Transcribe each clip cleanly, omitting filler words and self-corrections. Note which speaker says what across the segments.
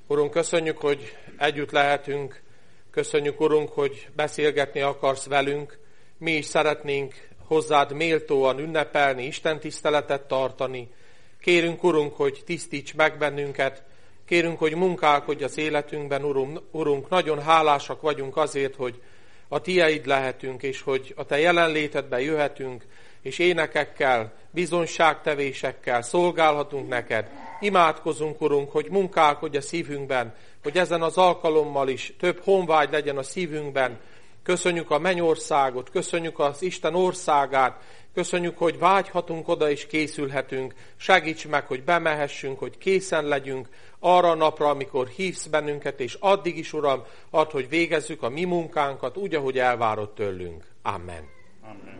Speaker 1: Urunk, köszönjük, hogy együtt lehetünk. Köszönjük, Urunk, hogy beszélgetni akarsz velünk. Mi is szeretnénk hozzád méltóan ünnepelni, Isten tiszteletet tartani. Kérünk, Urunk, hogy tisztíts meg bennünket. Kérünk, hogy munkálkodj az életünkben, Urunk. Nagyon hálásak vagyunk azért, hogy a Tieid lehetünk, és hogy a Te jelenlétedben jöhetünk, és énekekkel, bizonyságtevésekkel szolgálhatunk neked. Imádkozunk, Urunk, hogy munkálkodj a szívünkben, hogy ezen az alkalommal is több honvágy legyen a szívünkben. Köszönjük a mennyországot, köszönjük az Isten országát, köszönjük, hogy vágyhatunk oda és készülhetünk. Segíts meg, hogy bemehessünk, hogy készen legyünk arra a napra, amikor hívsz bennünket, és addig is, Uram, add, hogy végezzük a mi munkánkat úgy, ahogy elvárod tőlünk. Amen.
Speaker 2: Amen.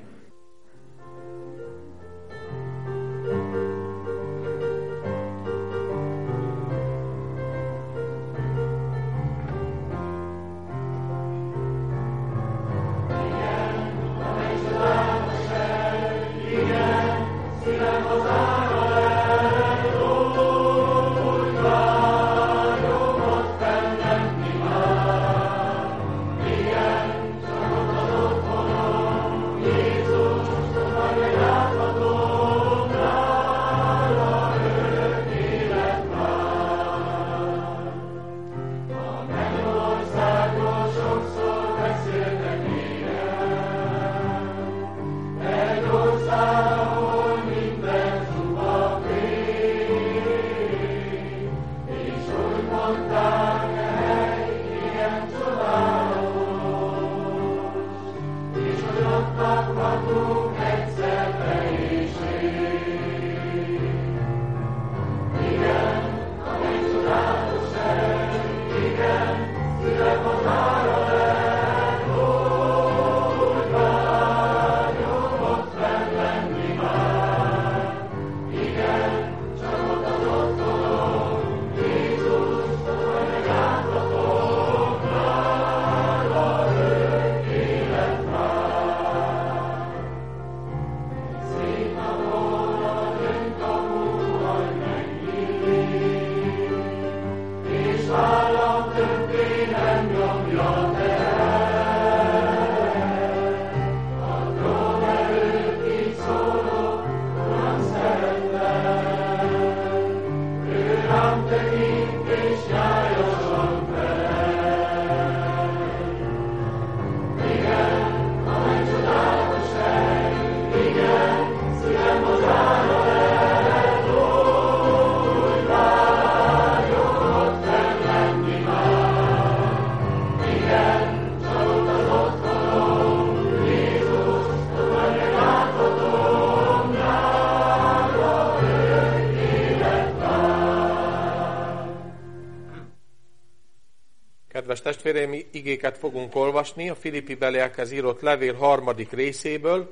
Speaker 1: Kedves testvéreim, igéket fogunk olvasni a Filippi-beliekhez írott levél 3. részéből,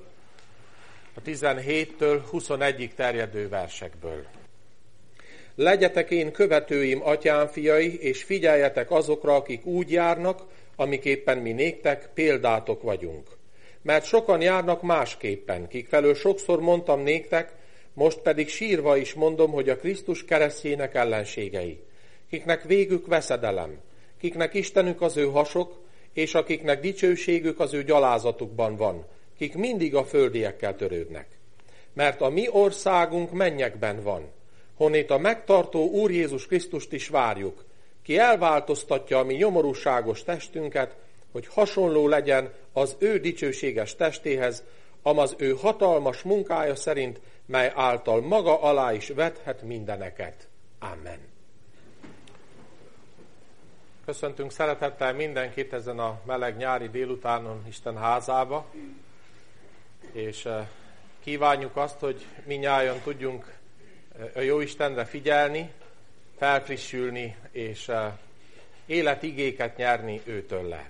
Speaker 1: a 17-től 21-ig terjedő versekből. Legyetek én követőim, atyám fiai, és figyeljetek azokra, akik úgy járnak, amiképpen mi néktek példátok vagyunk. Mert sokan járnak másképpen, kik felől sokszor mondtam néktek, most pedig sírva is mondom, hogy a Krisztus keresztjének ellenségei, kiknek végük veszedelem, kiknek Istenük az ő hasok, és akiknek dicsőségük az ő gyalázatukban van, kik mindig a földiekkel törődnek. Mert a mi országunk mennyekben van, honnét a megtartó Úr Jézus Krisztust is várjuk, ki elváltoztatja a mi nyomorúságos testünket, hogy hasonló legyen az ő dicsőséges testéhez, amaz ő hatalmas munkája szerint, mely által maga alá is vethet mindeneket. Amen. Köszöntünk szeretettel mindenkit ezen a meleg nyári délutánon Isten házába, és kívánjuk azt, hogy mindnyájan tudjunk a Jóistenre figyelni, felfrissülni, és életigéket nyerni őtől le.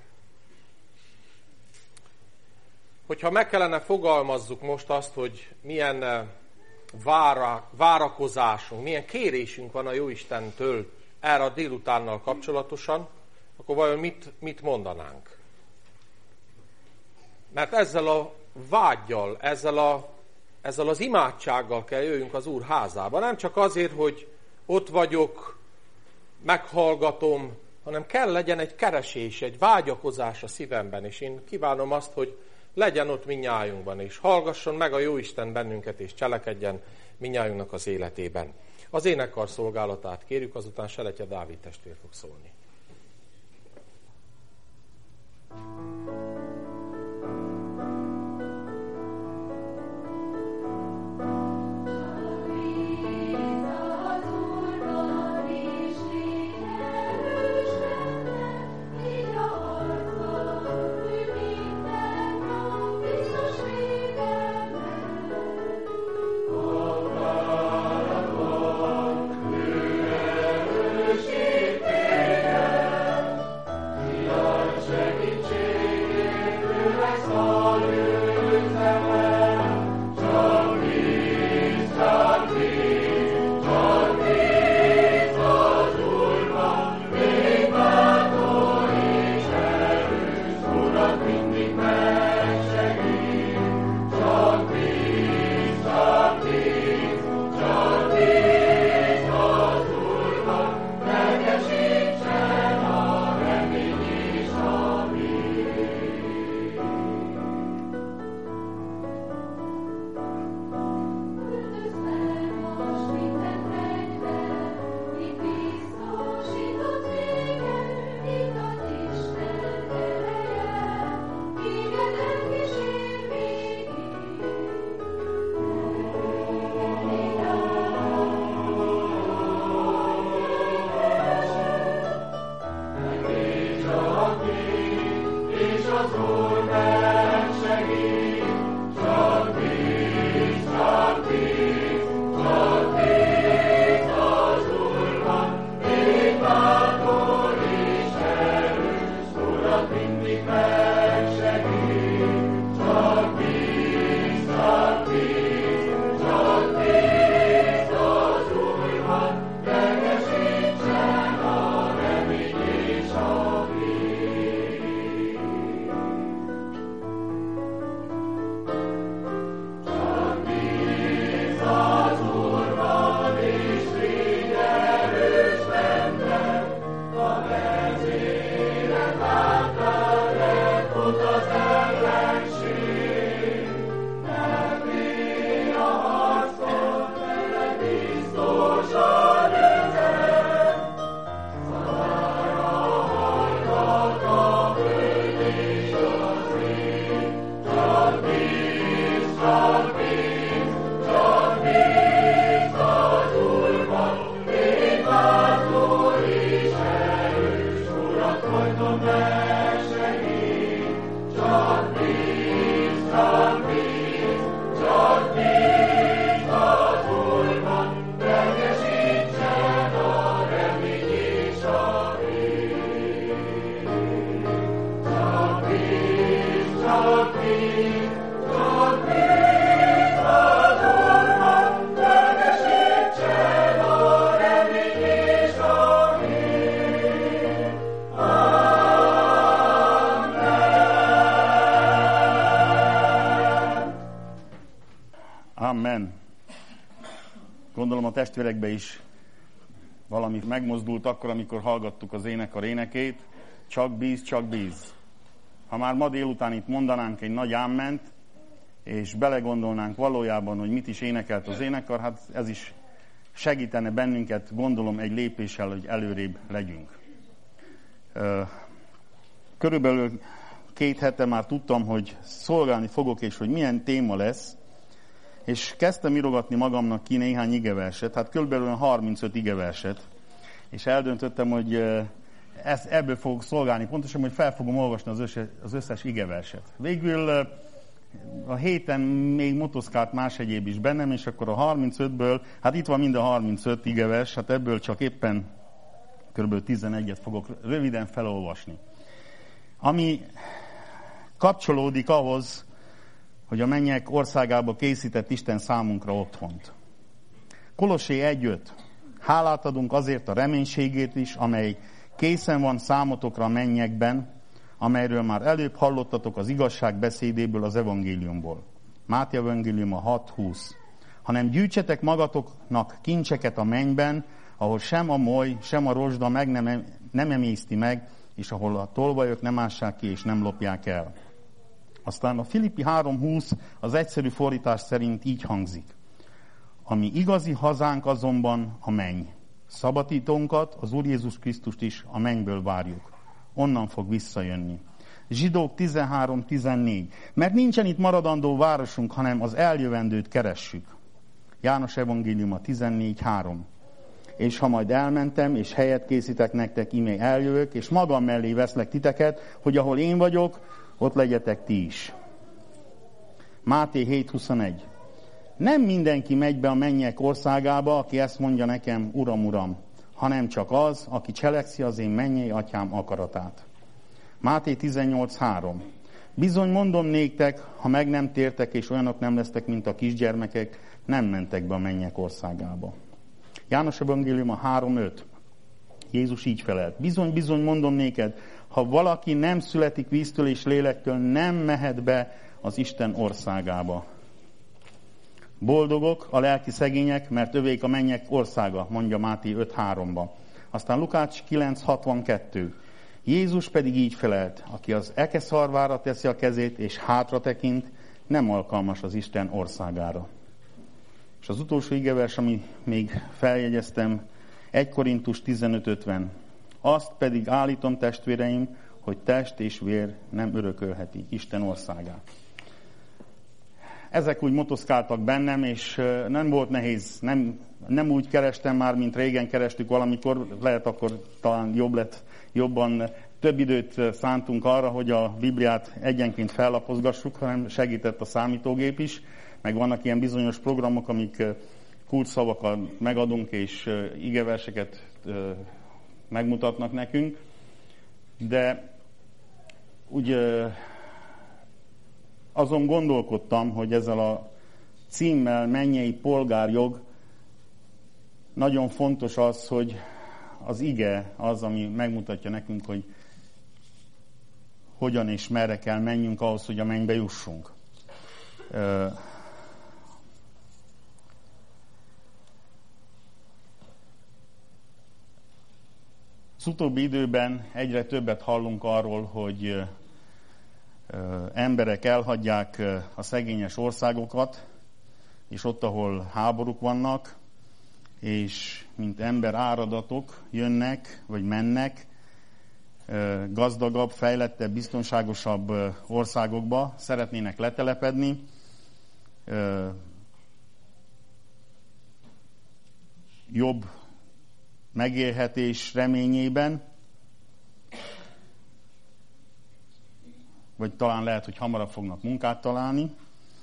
Speaker 1: Hogyha meg kellene fogalmazzuk most azt, hogy milyen várakozásunk, milyen kérésünk van a Jóistentől erre a délutánnal kapcsolatosan, akkor vajon mit mondanánk? Mert ezzel a vággyal, ezzel az imádsággal kell jöjjünk az Úr házába. Nem csak azért, hogy ott vagyok, meghallgatom, hanem kell legyen egy keresés, egy vágyakozás a szívemben, és én kívánom azt, hogy legyen ott mindnyájunkban, és hallgasson meg a Jóisten bennünket, és cselekedjen mindnyájunknak az életében. Az énekkar szolgálatát kérjük, azután Seletje Dávid testvér fog szólni.
Speaker 2: Amen. Gondolom a testvérekbe is valami megmozdult akkor, amikor hallgattuk az énekar énekét. Csak bíz, csak bíz. Ha már ma délután itt mondanánk egy nagy áment, és belegondolnánk valójában, hogy mit is énekelt az énekar, hát ez is segítene bennünket, gondolom, egy lépéssel, hogy előrébb legyünk. Körülbelül 2 hete már tudtam, hogy szolgálni fogok, és hogy milyen téma lesz, és kezdtem írogatni magamnak ki néhány igeverset, hát körülbelül 35 igeverset, és eldöntöttem, hogy ebből fogok szolgálni, pontosan, hogy fel fogom olvasni az összes igeverset. Végül a héten még motoszkált más egyéb is bennem, és akkor a 35-ből, hát itt van mind a 35 igevers, hát ebből csak éppen kb. 11-et fogok röviden felolvasni. Ami kapcsolódik ahhoz, hogy a mennyek országába készített Isten számunkra otthont. Kolossé 1:5. Hálát adunk azért a reménységét is, amely készen van számotokra a mennyekben, amelyről már előbb hallottatok az igazság beszédéből, az evangéliumból. Máté evangélium a 6:20. Hanem gyűjtsetek magatoknak kincseket a mennyben, ahol sem a moly, sem a rozsda meg nem emészti meg, és ahol a tolvajok nem ássák ki, és nem lopják el. Aztán a Filippi 3:20 az egyszerű fordítás szerint így hangzik. Ami igazi hazánk azonban a menny. Szabadítónkat, az Úr Jézus Krisztust is a mennyből várjuk. Onnan fog visszajönni. Zsidók 13:14. Mert nincsen itt maradandó városunk, hanem az eljövendőt keressük. János evangéliuma 14:3. És ha majd elmentem, és helyet készítek nektek, íme eljövök, és magam mellé veszlek titeket, hogy ahol én vagyok, ott legyetek ti is. Máté 7:21. Nem mindenki megy be a mennyek országába, aki ezt mondja nekem, Uram, Uram, hanem csak az, aki cselekszi az én mennyei atyám akaratát. Máté 18:3. Bizony mondom néktek, ha meg nem tértek, és olyanok nem lesztek, mint a kisgyermekek, nem mentek be a mennyek országába. János evangéliuma 3:5. Jézus így felelt. Bizony, bizony mondom néked, ha valaki nem születik víztől és lélektől, nem mehet be az Isten országába. Boldogok a lelki szegények, mert övék a mennyek országa, mondja Máté 5:3-ba. Aztán Lukács 9:62. Jézus pedig így felelt, aki az eke szarvára teszi a kezét és hátra tekint, nem alkalmas az Isten országára. És az utolsó igevers, ami még feljegyeztem, 1 Korintus 15:50. Azt pedig állítom, testvéreim, hogy test és vér nem örökölheti Isten országát. Ezek úgy motoszkáltak bennem, és nem volt nehéz, nem úgy kerestem már, mint régen kerestük valamikor, lehet akkor talán jobban több időt szántunk arra, hogy a Bibliát egyenként fellapozgassuk, hanem segített a számítógép is, meg vannak ilyen bizonyos programok, amik kulcsszavakat megadunk, és igeverseket megmutatnak nekünk, de úgy azon gondolkodtam, hogy ezzel a címmel mennyei polgárjog nagyon fontos az, hogy az ige az, ami megmutatja nekünk, hogy hogyan és merre kell menjünk ahhoz, hogy a mennybe jussunk. Az utóbbi időben egyre többet hallunk arról, hogy emberek elhagyják a szegényes országokat, és ott, ahol háborúk vannak, és mint ember áradatok jönnek, vagy mennek gazdagabb, fejlettebb, biztonságosabb országokba, szeretnének letelepedni, jobb megélhetés reményében, vagy talán lehet, hogy hamarabb fognak munkát találni.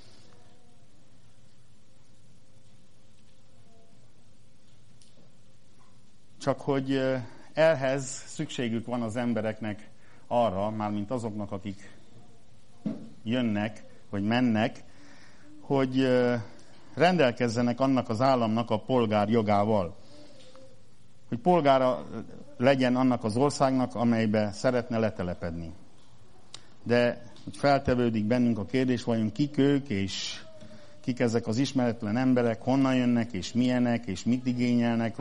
Speaker 2: Csak hogy ehhez szükségük van az embereknek arra, mármint azoknak, akik jönnek, vagy mennek, hogy rendelkezzenek annak az államnak a polgárjogával. Hogy polgára legyen annak az országnak, amelybe szeretne letelepedni. De hogy feltevődik bennünk a kérdés, vajon kik ők, és kik ezek az ismeretlen emberek, honnan jönnek, és milyenek, és mit igényelnek,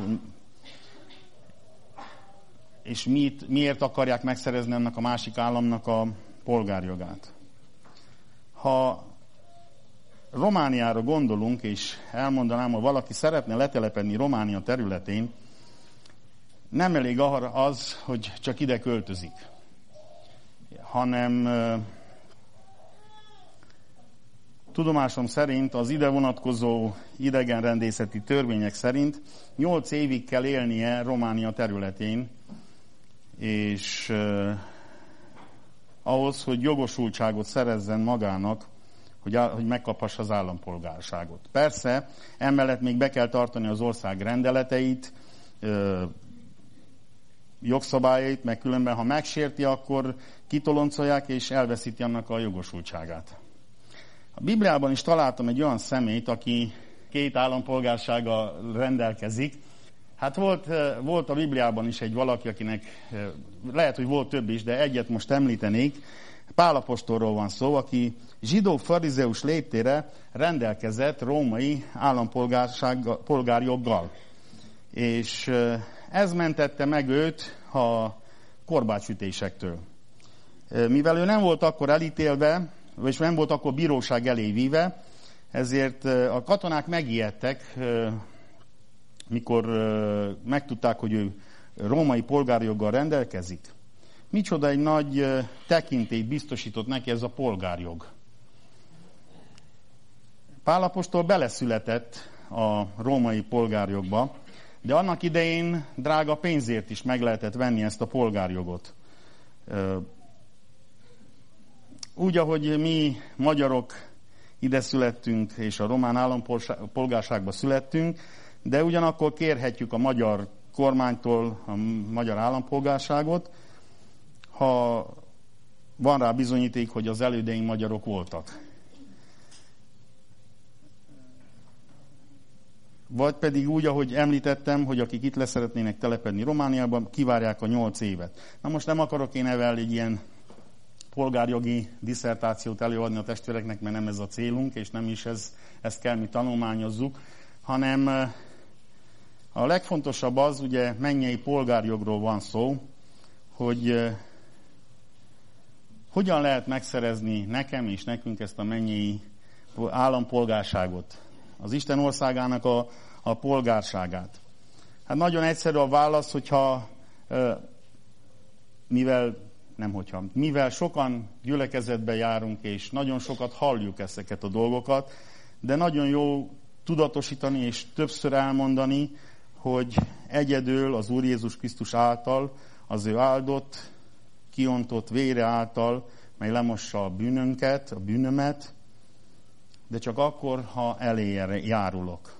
Speaker 2: és miért akarják megszerezni annak a másik államnak a polgárjogát. Ha Romániára gondolunk, és elmondanám, hogy valaki szeretne letelepedni Románia területén, nem elég arra az, hogy csak ide költözik, hanem tudomásom szerint az ide vonatkozó idegenrendészeti törvények szerint 8 évig kell élnie Románia területén, és ahhoz, hogy jogosultságot szerezzen magának, hogy megkaphassa az állampolgárságot. Persze, emellett még be kell tartani az ország rendeleteit, jogszabályait, meg különben, ha megsérti, akkor kitoloncolják és elveszíti annak a jogosultságát. A Bibliában is találtam egy olyan személyt, aki 2 állampolgársággal rendelkezik. Hát volt a Bibliában is egy valaki, akinek lehet, hogy volt több is, de egyet most említenék. Pál apostolról van szó, aki zsidó farizeus léptére rendelkezett római állampolgárjoggal. És ez mentette meg őt a korbácsütésektől. Mivel ő nem volt akkor elítélve, és nem volt akkor bíróság elé víve, ezért a katonák megijedtek, mikor megtudták, hogy ő római polgárjoggal rendelkezik. Micsoda egy nagy tekintélyt biztosított neki ez a polgárjog. Pál apostol beleszületett a római polgárjogba, de annak idején drága pénzért is meg lehetett venni ezt a polgárjogot. Úgy, ahogy mi magyarok ide születtünk, és a román állampolgárságba születtünk, de ugyanakkor kérhetjük a magyar kormánytól a magyar állampolgárságot, ha van rá bizonyíték, hogy az elődeink magyarok voltak. Vagy pedig úgy, ahogy említettem, hogy akik itt leszeretnének telepedni Romániában, kivárják a 8 évet. Na most nem akarok én evel egy ilyen polgárjogi disszertációt előadni a testvéreknek, mert nem ez a célunk, és nem is ezt kell mi tanulmányozzuk, hanem a legfontosabb az, ugye mennyei polgárjogról van szó, hogy hogyan lehet megszerezni nekem és nekünk ezt a mennyei állampolgárságot, az Isten országának a polgárságát. Hát nagyon egyszerű a válasz, hogyha mivel sokan gyülekezetbe járunk, és nagyon sokat halljuk ezeket a dolgokat, de nagyon jó tudatosítani és többször elmondani, hogy egyedül az Úr Jézus Krisztus által, az ő áldott, kiontott vére által, mely lemossa a bűnönket, a bűnömet, de csak akkor, ha eléje járulok.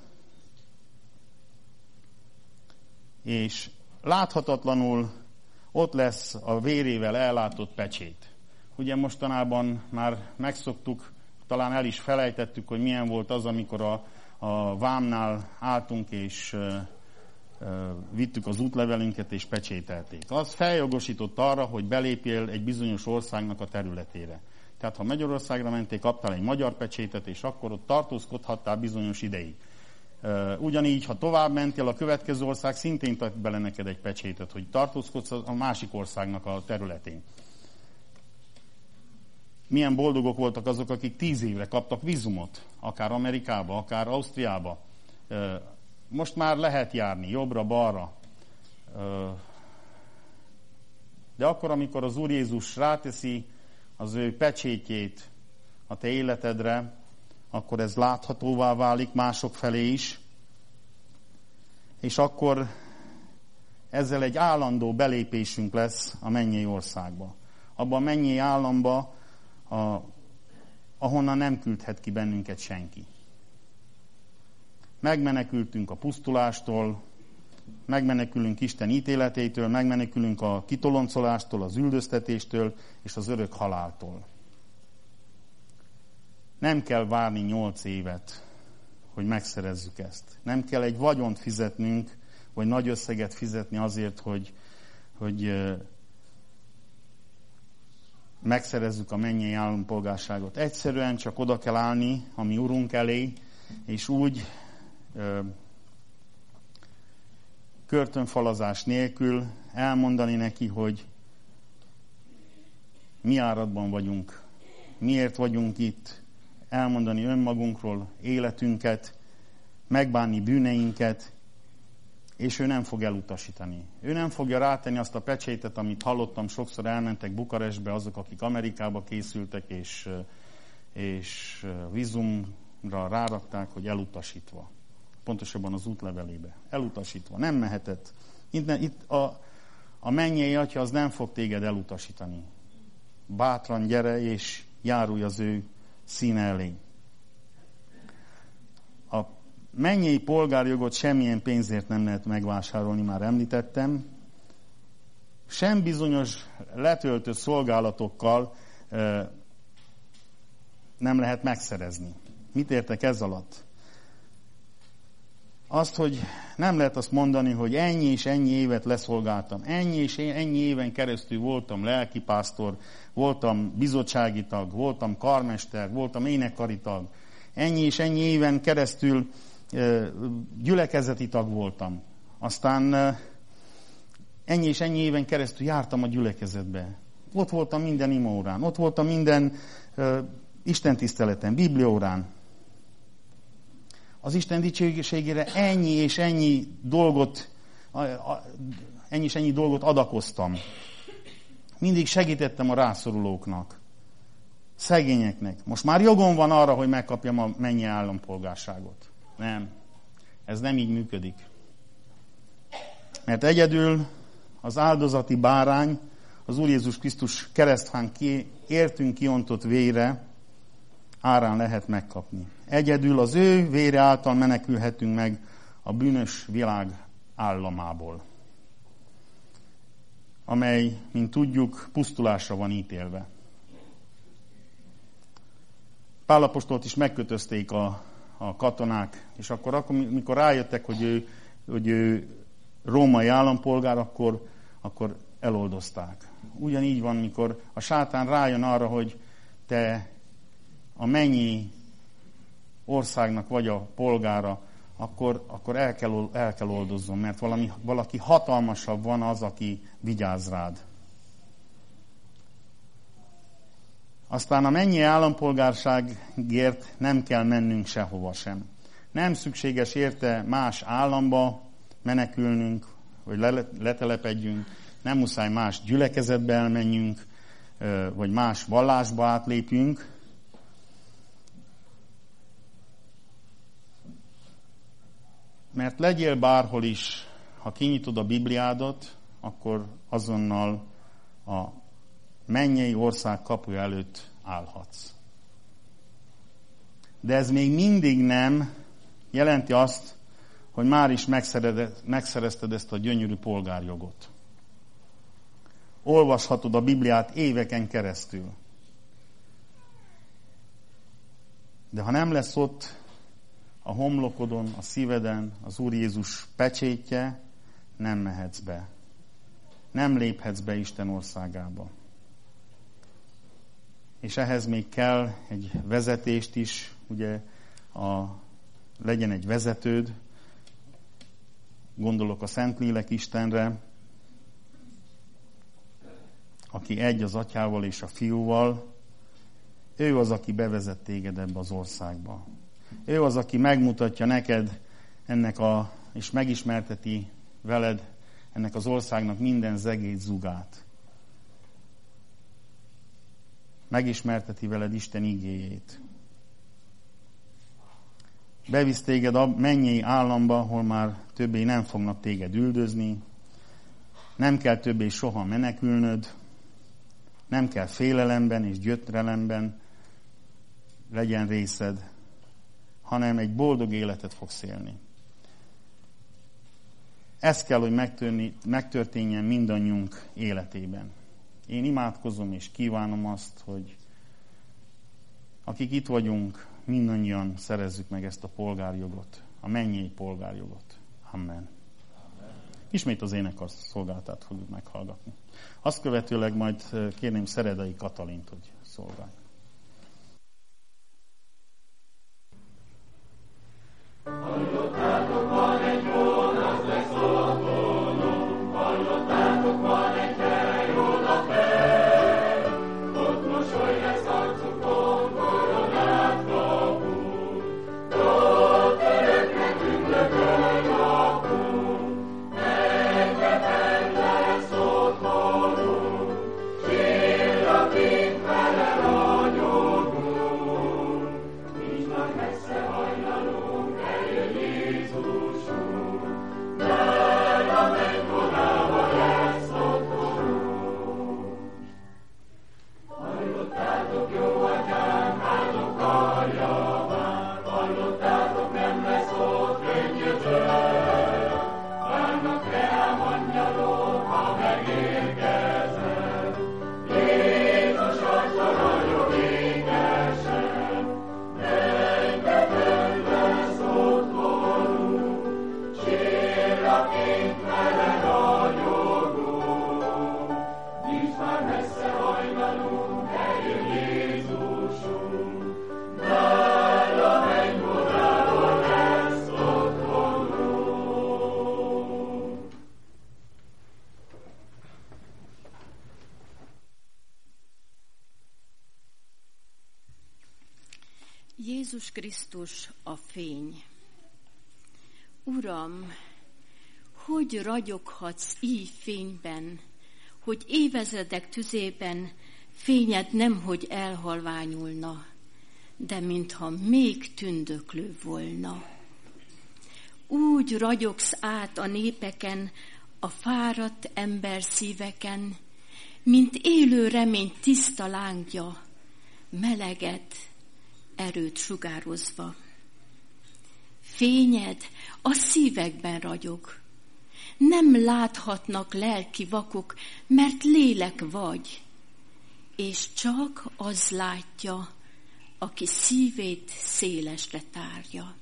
Speaker 2: És láthatatlanul ott lesz a vérével ellátott pecsét. Ugye mostanában már megszoktuk, talán el is felejtettük, hogy milyen volt az, amikor a vámnál álltunk, és vittük az útlevelünket, és pecsételték. Az feljogosított arra, hogy belépjél egy bizonyos országnak a területére. Tehát ha Magyarországra mentél, kaptál egy magyar pecsétet, és akkor ott tartózkodhattál bizonyos ideig. Ugyanígy, ha tovább mentél, a következő ország szintén tett bele neked egy pecsétet, hogy tartózkodsz a másik országnak a területén. Milyen boldogok voltak azok, akik 10 évre kaptak vízumot, akár Amerikába, akár Ausztriába. Most már lehet járni, jobbra-balra. De akkor, amikor az Úr Jézus ráteszi az ő pecsétjét a te életedre, akkor ez láthatóvá válik mások felé is, és akkor ezzel egy állandó belépésünk lesz a mennyei országba. Abban a mennyei államba, ahonnan nem küldhet ki bennünket senki. Megmenekültünk a pusztulástól, megmenekülünk Isten ítéletétől, megmenekülünk a kitoloncolástól, az üldöztetéstől és az örök haláltól. Nem kell várni 8 évet, hogy megszerezzük ezt. Nem kell egy vagyont fizetnünk, vagy nagy összeget fizetni azért, hogy megszerezzük a mennyei állampolgárságot. Egyszerűen csak oda kell állni a mi Urunk elé, és úgy körtönfalazás nélkül elmondani neki, hogy mi áradban vagyunk, miért vagyunk itt, elmondani önmagunkról életünket, megbánni bűneinket, és ő nem fog elutasítani. Ő nem fogja rátenni azt a pecsétet, amit hallottam, sokszor elmentek Bukarestbe azok, akik Amerikába készültek, és vízumra rárakták, hogy elutasítva. Pontosabban az útlevelébe. Elutasítva. Nem mehetett. Itt a mennyei Atya az nem fog téged elutasítani. Bátran gyere, és járulj az ő színe elé. A mennyei polgárjogot semmilyen pénzért nem lehet megvásárolni, már említettem. Sem bizonyos letöltött szolgálatokkal nem lehet megszerezni. Mit értek ez alatt? Azt, hogy nem lehet azt mondani, hogy ennyi és ennyi évet leszolgáltam, ennyi és ennyi éven keresztül voltam lelkipásztor, voltam bizottsági tag, voltam karmester, voltam énekkari tag, ennyi és ennyi éven keresztül gyülekezeti tag voltam. Aztán ennyi és ennyi éven keresztül jártam a gyülekezetbe. Ott voltam minden imaórán, ott voltam minden istentiszteleten, bibliaórán. Az Isten dicsőségére ennyi és ennyi dolgot adakoztam. Mindig segítettem a rászorulóknak, szegényeknek. Most már jogom van arra, hogy megkapjam a mennyi állampolgárságot. Nem. Ez nem így működik. Mert egyedül az áldozati bárány, az Úr Jézus Krisztus keresztfán értünk kiontott vére árán lehet megkapni. Egyedül az ő vére által menekülhetünk meg a bűnös világ államából, amely, mint tudjuk, pusztulásra van ítélve. Pál apostolt is megkötözték a katonák, és akkor, mikor rájöttek, hogy ő római állampolgár, akkor eloldozták. Ugyanígy van, mikor a sátán rájön arra, hogy te a mennyi országnak vagy a polgára, akkor el kell oldozzon, mert valaki hatalmasabb van az, aki vigyáz rád. Aztán a mennyi állampolgárságért nem kell mennünk sehova sem. Nem szükséges érte más államba menekülnünk, vagy letelepedjünk, nem muszáj más gyülekezetbe elmenjünk, vagy más vallásba átlépjünk. Mert legyél bárhol is, ha kinyitod a Bibliádat, akkor azonnal a mennyei ország kapuja előtt állhatsz. De ez még mindig nem jelenti azt, hogy már is megszerezted ezt a gyönyörű polgárjogot. Olvashatod a Bibliát éveken keresztül. De ha nem lesz ott a homlokodon, a szíveden az Úr Jézus pecsétje, nem mehetsz be. Nem léphetsz be Isten országába. És ehhez még kell egy vezetést is, ugye legyen egy vezetőd, gondolok a Szentlélek Istenre, aki egy az Atyával és a Fiúval, ő az, aki bevezet téged ebbe az országba. Ő az, aki megmutatja neked és megismerteti veled ennek az országnak minden zegét, zugát. Megismerteti veled Isten igéjét. Bevisz téged a mennyei államba, ahol már többé nem fognak téged üldözni, nem kell többé soha menekülnöd, nem kell félelemben és gyötrelemben legyen részed, hanem egy boldog életet fogsz élni. Ez kell, hogy megtörténjen mindannyiunk életében. Én imádkozom és kívánom azt, hogy akik itt vagyunk, mindannyian szerezzük meg ezt a polgárjogot, a mennyei polgárjogot. Amen. Ismét az énekar szolgálatát fogjuk meghallgatni. Azt követőleg majd kérném Szeredai Katalint, hogy szolgálj.
Speaker 3: Hallottátok, van egy hón, az lesz otthonom. Hallottátok, van egy hely, oda fel. Ott mosoly lesz arcukon, koronát kapunk. Ott örökre tündökön lakunk. Mennyben lesz otthonunk. Csillagként vele ragyogunk. Nincs nagy messze hajnalunk, eljönni
Speaker 4: Jézus Krisztus a fény. Uram, hogy ragyoghatsz így fényben, hogy évezredek tüzében fényed nemhogy elhalványulna, de mintha még tündöklő volna. Úgy ragyogsz át a népeken, a fáradt ember szíveken, mint élő remény tiszta lángja, meleget, erőt sugározva. Fényed a szívekben ragyog. Nem láthatnak lelki vakok, mert lélek vagy, és csak az látja, aki szívét szélesre tárja.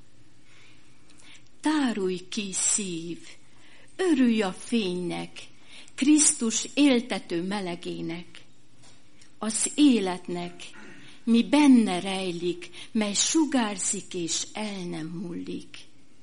Speaker 4: Tárulj ki, szív, örülj a fénynek, Krisztus éltető melegének, az életnek, mi benne rejlik, mely sugárzik és el nem múlik.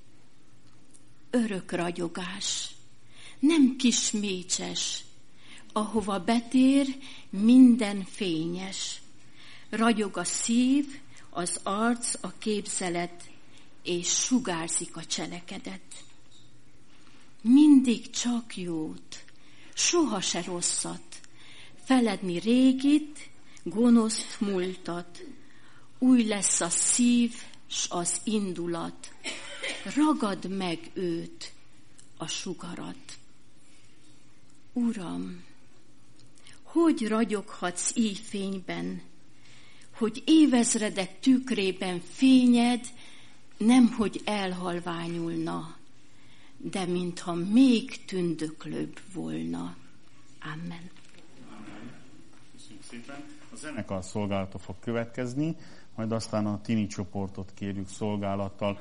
Speaker 4: Örök ragyogás, nem kis mécses, ahova betér, minden fényes. Ragyog a szív, az arc, a képzelet, és sugárzik a cselekedet. Mindig csak jót, soha se rosszat, feledni régit, gonoszt múltat, új lesz a szív, s az indulat, ragad meg őt, a sugarat. Uram, hogy ragyoghatsz így fényben, hogy évezredek tükrében fényed nemhogy elhalványulna, de mintha még tündöklőbb volna. Amen.
Speaker 2: Köszönjük szépen. A zenekar szolgálata fog következni, majd aztán a tini csoportot kérjük szolgálattal.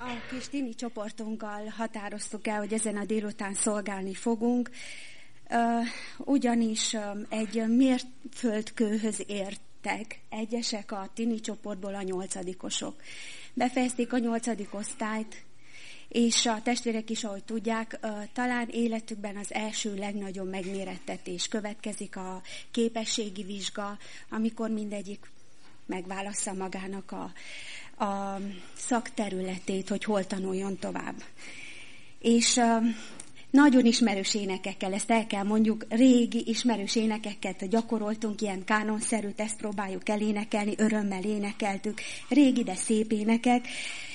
Speaker 5: A kis tini csoportunkkal határoztuk el, hogy ezen a délután szolgálni fogunk, ugyanis egy mérföldkőhöz értek egyesek a tini csoportból, a 8-osok. Befejezték a 8. osztályt, és a testvérek is, ahogy tudják, talán életükben az első legnagyobb megmérettetés következik, a képességi vizsga, amikor mindegyik megválassza magának a szakterületét, hogy hol tanuljon tovább. És nagyon ismerős énekekkel, ezt el kell mondjuk, régi ismerős énekeket gyakoroltunk, ilyen kánonszerűt, ezt próbáljuk elénekelni, örömmel énekeltük, régi, de szép énekek.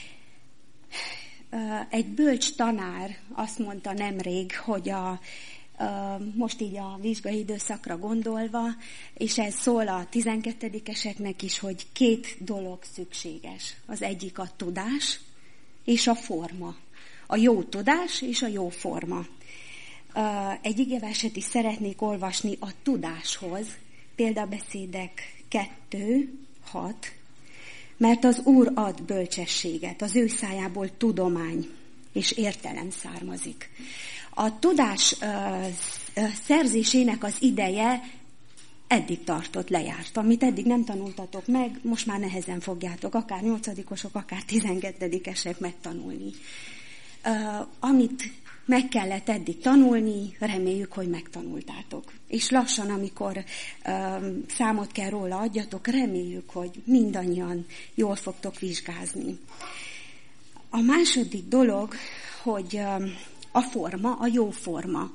Speaker 5: Egy bölcs tanár azt mondta nemrég, hogy most így a vizsgai időszakra gondolva, és ez szól a 12-eseknek is, hogy 2 dolog szükséges. Az egyik a tudás és a forma. A jó tudás és a jó forma. Egy igeverset is szeretnék olvasni a tudáshoz. Példabeszédek 2:6. Mert az Úr ad bölcsességet, az ő szájából tudomány és értelem származik. A tudás szerzésének az ideje eddig tartott, lejárt. Amit eddig nem tanultatok meg, most már nehezen fogjátok, akár 8-osok, akár 12-esek megtanulni. Amit meg kellett eddig tanulni, reméljük, hogy megtanultátok. És lassan, amikor számot kell róla adjatok, reméljük, hogy mindannyian jól fogtok vizsgázni. A második dolog, hogy a forma, a jó forma.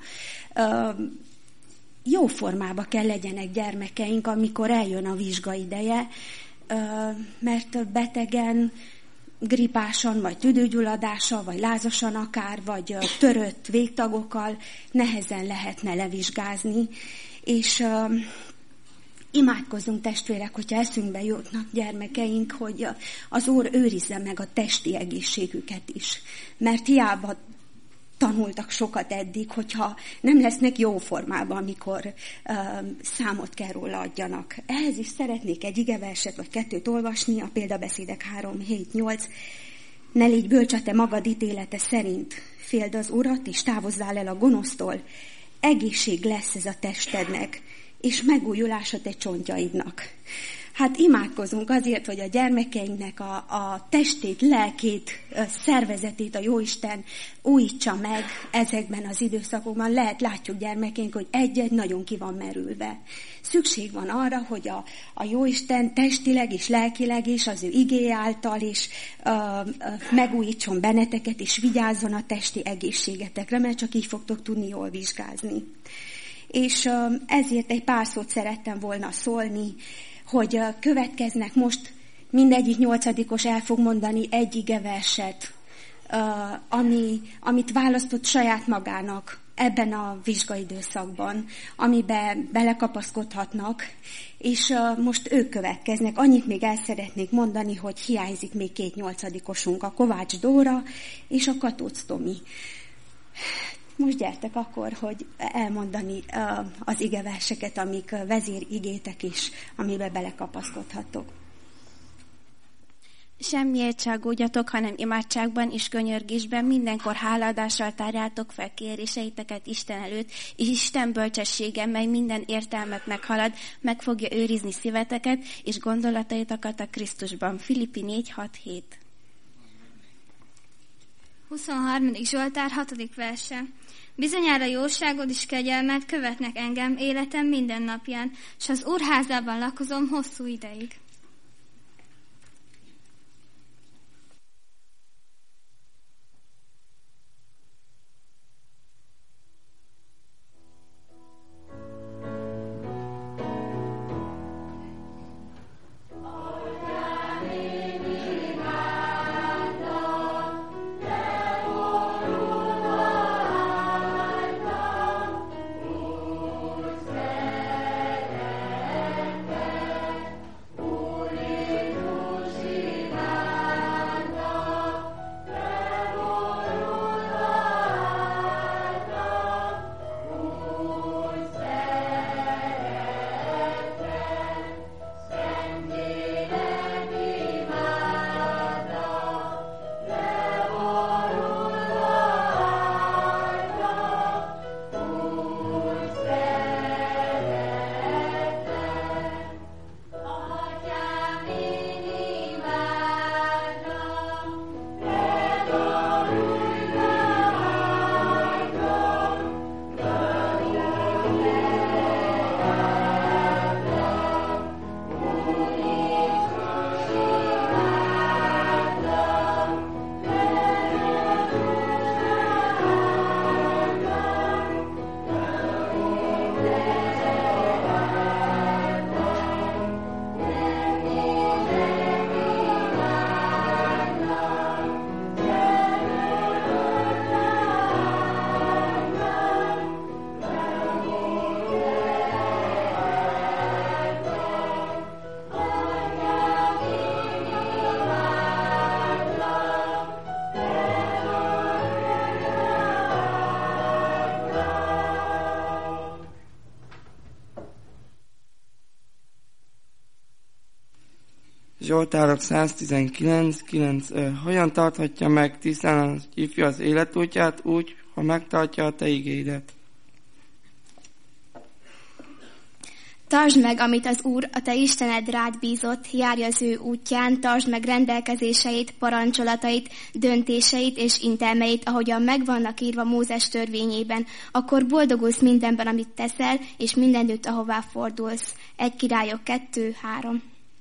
Speaker 5: Jó formába kell legyenek gyermekeink, amikor eljön a vizsga ideje, mert betegen, gripásan, vagy tüdőgyulladással, vagy lázasan akár, vagy törött végtagokkal nehezen lehetne levizsgázni. És imádkozzunk, testvérek, hogyha eszünkbe jutnak gyermekeink, hogy az Úr őrizze meg a testi egészségüket is. Mert hiába tanultak sokat eddig, hogyha nem lesznek jó formában, amikor számot kell róla adjanak. Ehhez is szeretnék egy igeverset vagy 2 olvasni, a példabeszédek 3:7-8. Ne légy bölcs a te magad ítélete szerint, féld az Urat, és távozzál el a gonosztól. Egészség lesz ez a testednek, és megújulás a te csontjaidnak. Hát imádkozunk azért, hogy a gyermekeinknek a testét, lelkét, szervezetét a Jóisten újítsa meg ezekben az időszakokban. Látjuk gyermekeink, hogy egy-egy nagyon ki van merülve. Szükség van arra, hogy a Jóisten testileg és lelkileg is, az ő igéje által is megújítson benneteket, és vigyázzon a testi egészségetekre, mert csak így fogtok tudni jól vizsgázni. És ezért egy pár szót szerettem volna szólni, hogy következnek most, mindegyik 8-os el fog mondani egy igeverset, amit választott saját magának ebben a vizsgaidőszakban, amiben belekapaszkodhatnak, és most ők következnek. Annyit még el szeretnék mondani, hogy hiányzik még 2 8-osunk, a Kovács Dóra és a Katóc Tomi. Most gyertek akkor, hogy elmondani az igeverseket, amik vezér igétek is, amiben belekapaszkodhatok.
Speaker 6: Semmiért se aggódjatok, hanem imádságban és könyörgésben mindenkor hálaadással tárjátok fel kéréseiteket Isten előtt, és Isten bölcsessége, mely minden értelmet meghalad, meg fogja őrizni szíveteket és gondolataitokat a Krisztusban. Filippi 4:6-7.
Speaker 7: 23. Zsoltár 6. verse. Bizonyára jóságod és kegyelmed követnek engem életem minden napján, s az Úr házában lakozom hosszú ideig.
Speaker 3: Úr
Speaker 8: Zsoltárok 119.9. Hogyan tarthatja meg tisztán az ifjú az életútját? Úgy, ha megtartja a te igédet.
Speaker 9: Tartsd meg, amit az Úr, a te Istened rád bízott, járj az ő útján, tartsd meg rendelkezéseit, parancsolatait, döntéseit és intelmeit, ahogyan meg vannak írva Mózes törvényében. Akkor boldogulsz mindenben, amit teszel, és mindenütt, ahová fordulsz. 1 Királyok 2:3.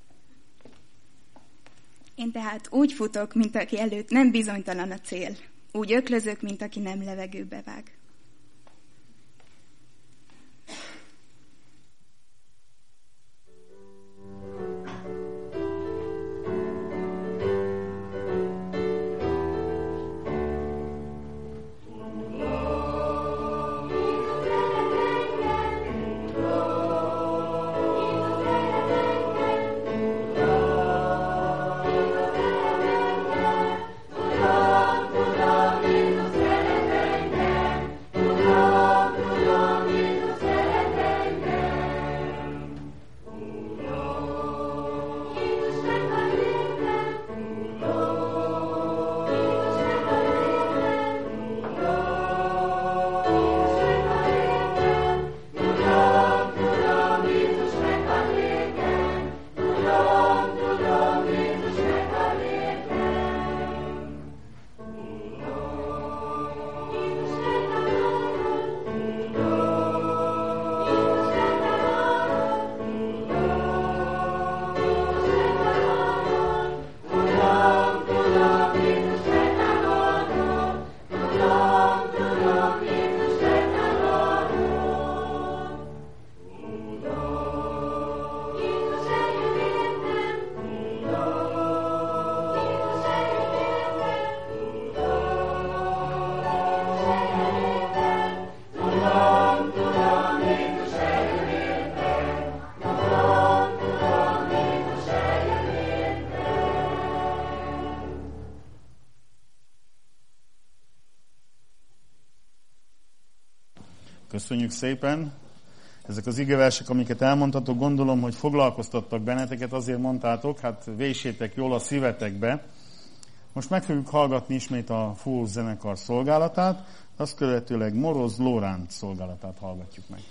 Speaker 10: Én tehát úgy futok, mint aki előtt nem bizonytalan a cél. Úgy öklözök, mint aki nem levegőbe vág.
Speaker 2: Köszönjük szépen! Ezek az igeversek, amiket elmondhatok, gondolom, hogy foglalkoztattak benneteket, azért mondtátok, hát vésétek jól a szívetekbe. Most meg fogjuk hallgatni ismét a Fúvós zenekar szolgálatát, azt követőleg Moroz Lóránt szolgálatát hallgatjuk meg.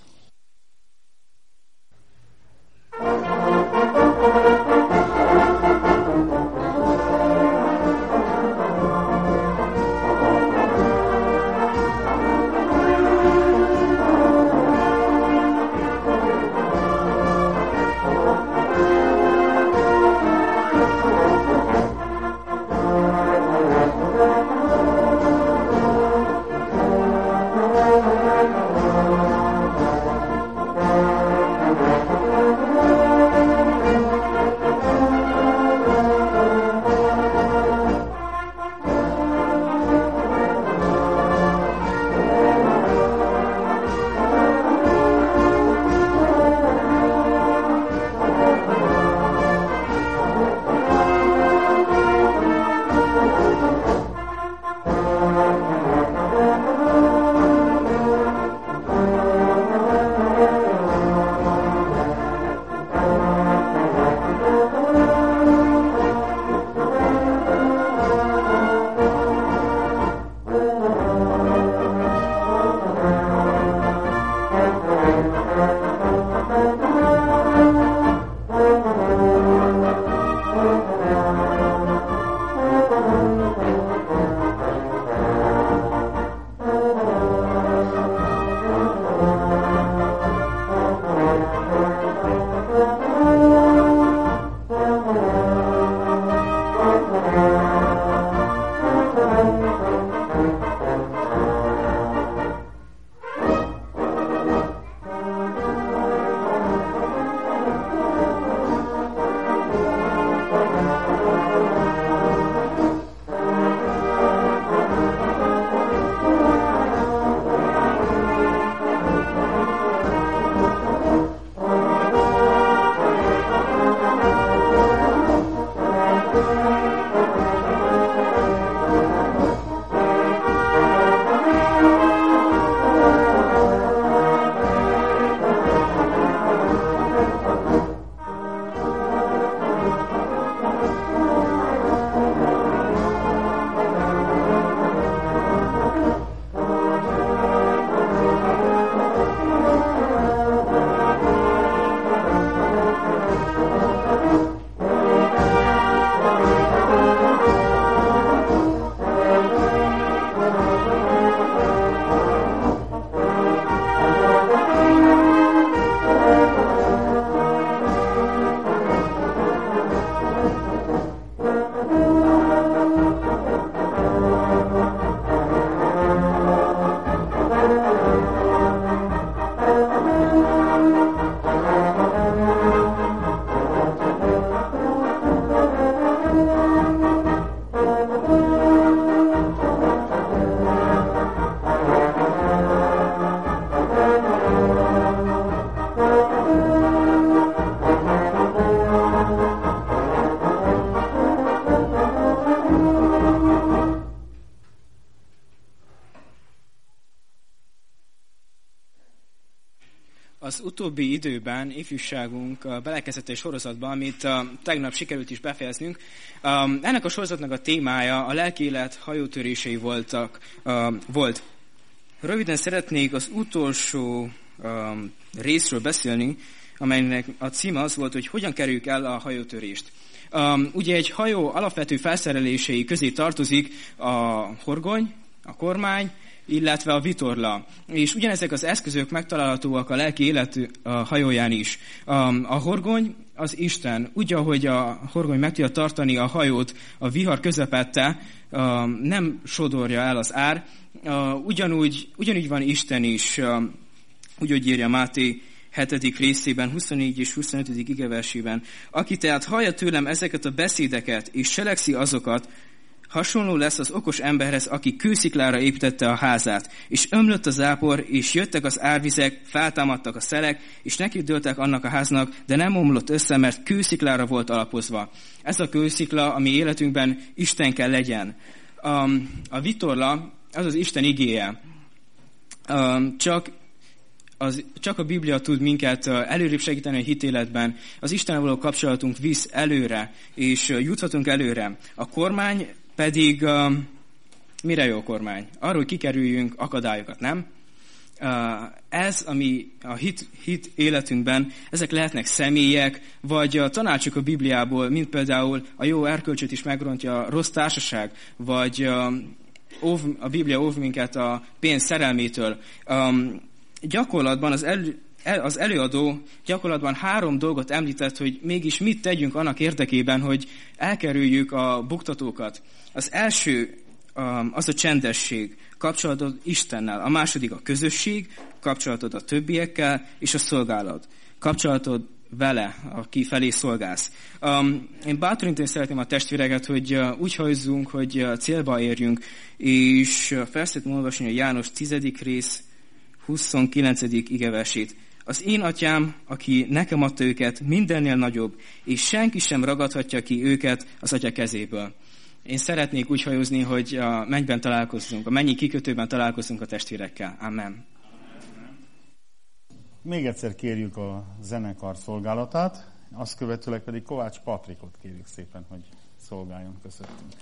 Speaker 11: Az utóbbi időben ifjúságunk belekezdett egy sorozatba, amit tegnap sikerült is befejeznünk. Ennek a sorozatnak a témája a lelkiélet hajótörései volt. Röviden szeretnék az utolsó részről beszélni, amelynek a címe az volt, hogy hogyan kerüljük el a hajótörést. Ugye egy hajó alapvető felszerelései közé tartozik a horgony, a kormány, illetve a vitorla. És ugyanezek az eszközök megtalálhatóak a lelki élet hajóján is. A horgony az Isten. Úgy, ahogy a horgony meg tudja tartani a hajót a vihar közepette, nem sodorja el az ár. Ugyanúgy van Isten is, úgy, hogy írja Máté 7. részében, 24 és 25. igeversében. Aki tehát hallja tőlem ezeket a beszédeket, és cselekszi azokat, hasonló lesz az okos emberhez, aki kősziklára építette a házát, és ömlött a zápor, és jöttek az árvizek, feltámadtak a szelek, és nekidőltek annak a háznak, de nem omlott össze, mert kősziklára volt alapozva. Ez a kőszikla, ami életünkben Isten kell legyen. A vitorla, az az Isten igéje. Csak a Biblia tud minket előrébb segíteni a hitéletben. Az Istennel való kapcsolatunk visz előre, és juthatunk előre. A kormány pedig, mire jó a kormány? Arról, hogy kikerüljünk akadályokat, nem? Ez, ami a hit életünkben, ezek lehetnek személyek, vagy tanácsok a Bibliából, mint például a jó erkölcsöt is megrontja a rossz társaság, vagy a Biblia óv minket a pénz szerelmétől. Gyakorlatban az előadó gyakorlatban 3 dolgot említett, hogy mégis mit tegyünk annak érdekében, hogy elkerüljük a buktatókat. Az első az a csendesség, kapcsolatod Istennel. A második a közösség, kapcsolatod a többiekkel, és a szolgálat. Kapcsolatod vele, aki felé szolgálsz. Én bátorítani szeretném a testvéreket, hogy úgy hajózzunk, hogy célba érjünk, és szeretném olvasni a János 10. rész 29. igeversét. Az én atyám, aki nekem adta őket, mindennél nagyobb, és senki sem ragadhatja ki őket az atya kezéből. Én szeretnék úgy hajózni, hogy a mennyben találkozzunk, a mennyi kikötőben találkozzunk a testvérekkel. Amen.
Speaker 2: Még egyszer kérjük a zenekar szolgálatát, azt követőleg pedig Kovács Patrikot kérjük szépen, hogy szolgáljon közöttünk.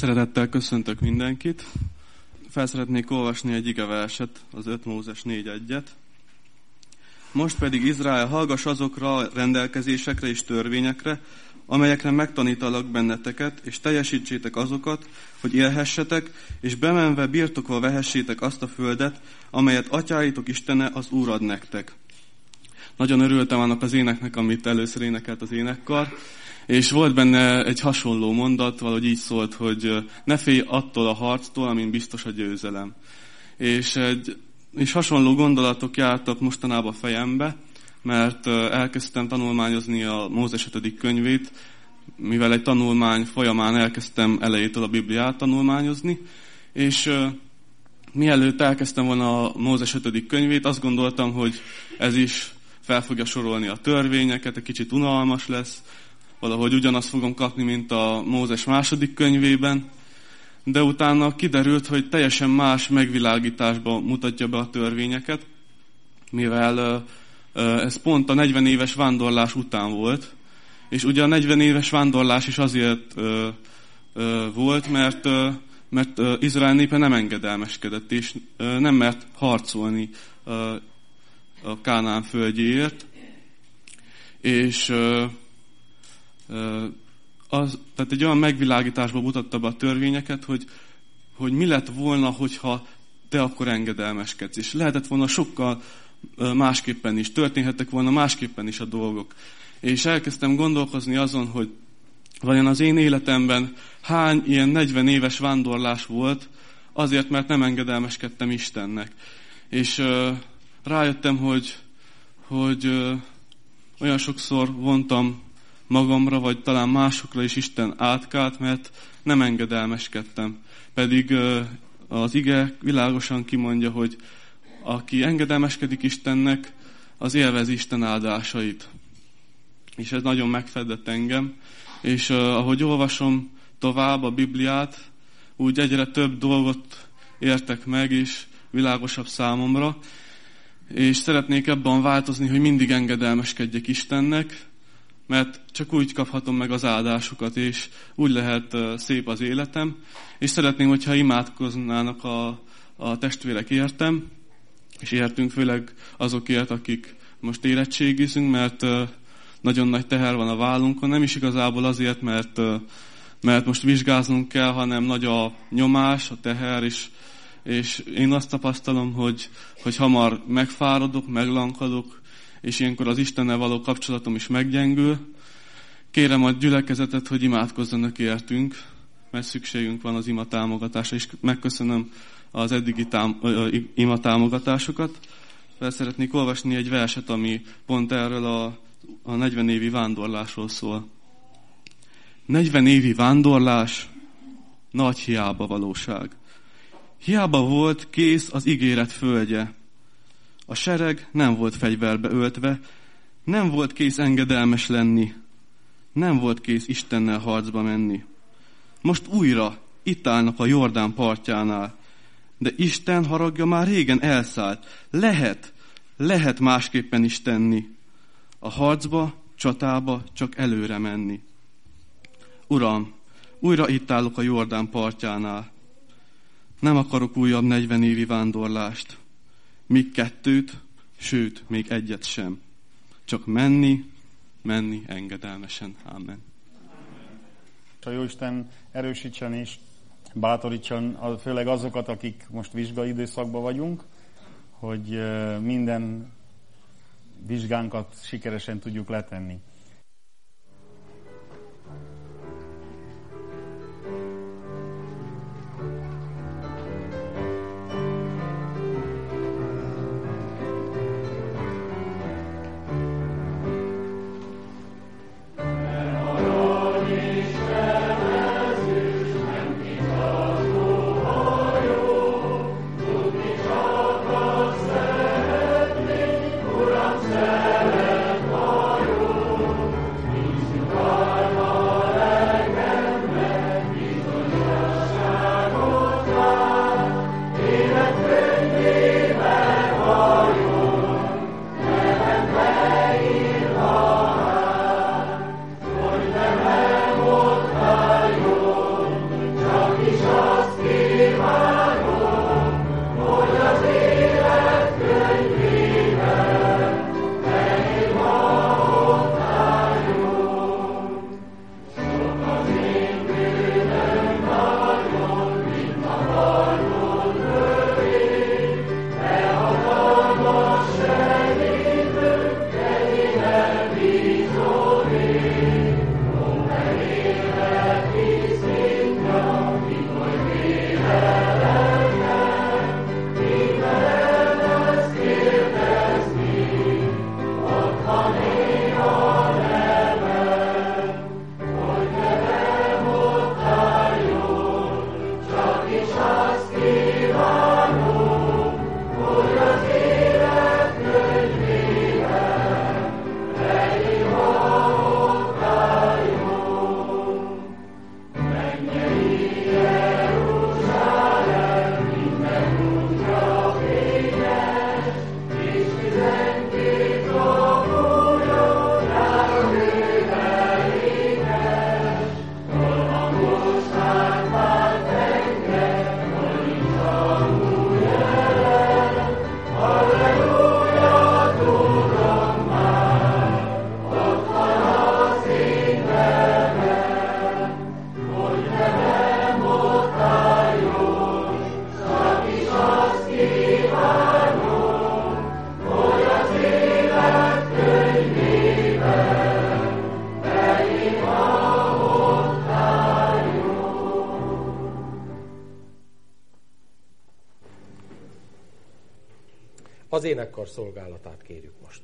Speaker 12: Szeretettel köszöntök mindenkit. Fel szeretnék olvasni egy igeverset, az 5 Mózes 4:1-et. Most pedig Izrael, hallgass azokra a rendelkezésekre és törvényekre, amelyekre megtanítalak benneteket, és teljesítsétek azokat, hogy élhessetek, és bemenve birtokba vehessétek azt a földet, amelyet atyáitok Istene az Úr ad nektek. Nagyon örültem annak az éneknek, amit először énekelt az énekkar, és volt benne egy hasonló mondat, valahogy így szólt, hogy ne félj attól a harctól, amin biztos a győzelem. És hasonló gondolatok jártak mostanában fejembe, mert elkezdtem tanulmányozni a Mózes 5. könyvét, mivel egy tanulmány folyamán elkezdtem elejétől a Bibliát tanulmányozni, és mielőtt elkezdtem volna a Mózes 5. könyvét, azt gondoltam, hogy ez is fel fogja sorolni a törvényeket, egy kicsit unalmas lesz, valahogy ugyanazt fogom kapni, mint a Mózes 2. könyvében, de utána kiderült, hogy teljesen más megvilágításban mutatja be a törvényeket, mivel ez pont a 40 éves vándorlás után volt, és ugye a 40 éves vándorlás is azért volt, mert Izrael népe nem engedelmeskedett, és nem mert harcolni a Kánaán földjéért, és tehát egy olyan megvilágításban mutatta be a törvényeket, hogy mi lett volna, hogyha te akkor engedelmeskedsz. És lehetett volna sokkal másképpen is, történhettek volna másképpen is a dolgok. És elkezdtem gondolkozni azon, hogy vajon az én életemben hány ilyen 40 éves vándorlás volt, azért, mert nem engedelmeskedtem Istennek. És rájöttem, hogy olyan sokszor vontam magamra, vagy talán másokra is Isten átkált, mert nem engedelmeskedtem. Pedig az ige világosan kimondja, hogy aki engedelmeskedik Istennek, az élvezi Isten áldásait. És ez nagyon megfedett engem. És ahogy olvasom tovább a Bibliát, úgy egyre több dolgot értek meg, és világosabb számomra. És szeretnék ebben változni, hogy mindig engedelmeskedjek Istennek, mert csak úgy kaphatom meg az áldásukat, és úgy lehet szép az életem. És szeretném, hogyha imádkoznának a testvérek értem, és értünk főleg azokért, akik most érettségizünk, mert nagyon nagy teher van a vállunkon. Nem is igazából azért, mert most vizsgáznunk kell, hanem nagy a nyomás, a teher, és én azt tapasztalom, hogy hamar megfáradok, meglankadok, és ilyenkor az Istennel való kapcsolatom is meggyengül. Kérem a gyülekezetet, hogy imádkozzanak értünk, mert szükségünk van az ima támogatásra, és megköszönöm az eddigi ima támogatásokat. Fel szeretnék olvasni egy verset, ami pont erről a 40 évi vándorlásról szól. 40 évi vándorlás, nagy hiába valóság. Hiába volt kész az ígéret földje. A sereg nem volt fegyverbe öltve, nem volt kész engedelmes lenni, nem volt kész Istennel harcba menni. Most újra itt állnak a Jordán partjánál, de Isten haragja már régen elszállt. Lehet másképpen is tenni. A harcba, csatába csak előre menni. Uram, újra itt állok a Jordán partjánál. Nem akarok újabb 40 évi vándorlást. Még 2, sőt, még 1 sem. Csak menni engedelmesen. Ámen.
Speaker 2: A Jóisten erősítsen és bátorítson főleg azokat, akik most vizsgai időszakban vagyunk, hogy minden vizsgánkat sikeresen tudjuk letenni.
Speaker 3: Uram, szeret hajó,
Speaker 1: Az énekkar szolgálatát kérjük most.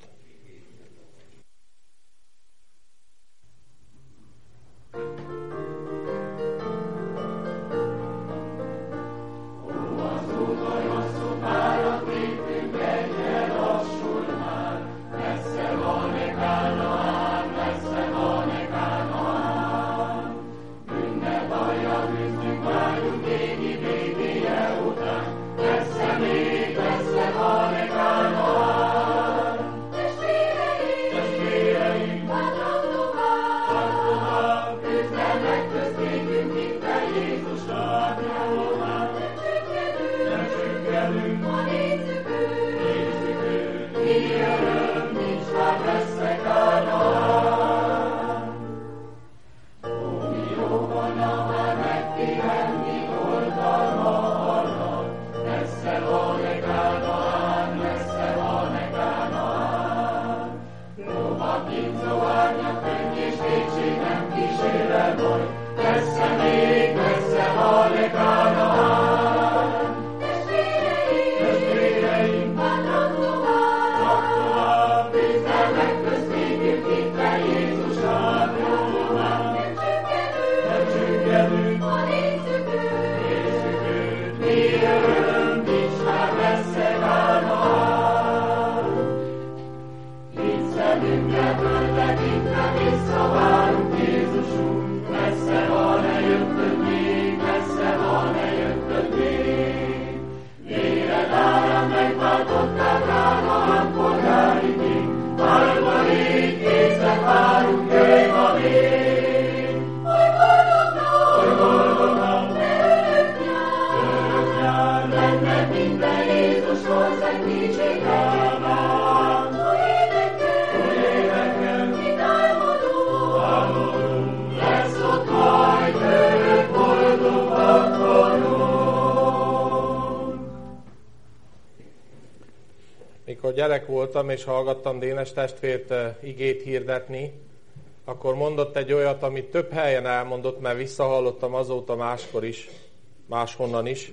Speaker 1: Mikor gyerek voltam, és hallgattam Dénes testvért igét hirdetni, akkor mondott egy olyat, amit több helyen elmondott, mert visszahallottam azóta máskor is, máshonnan is.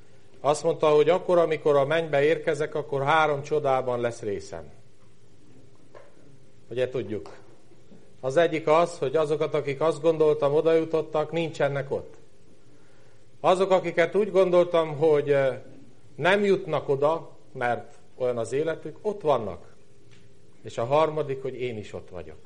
Speaker 1: Azt mondta, hogy akkor, amikor a mennybe érkezek, akkor 3 csodában lesz részem. Ugye tudjuk. Az egyik az, hogy azokat, akik azt gondoltam, oda jutottak, nincsenek ott. Azok, akiket úgy gondoltam, hogy nem jutnak oda, mert olyan az életük, ott vannak. És a harmadik, hogy én is ott vagyok.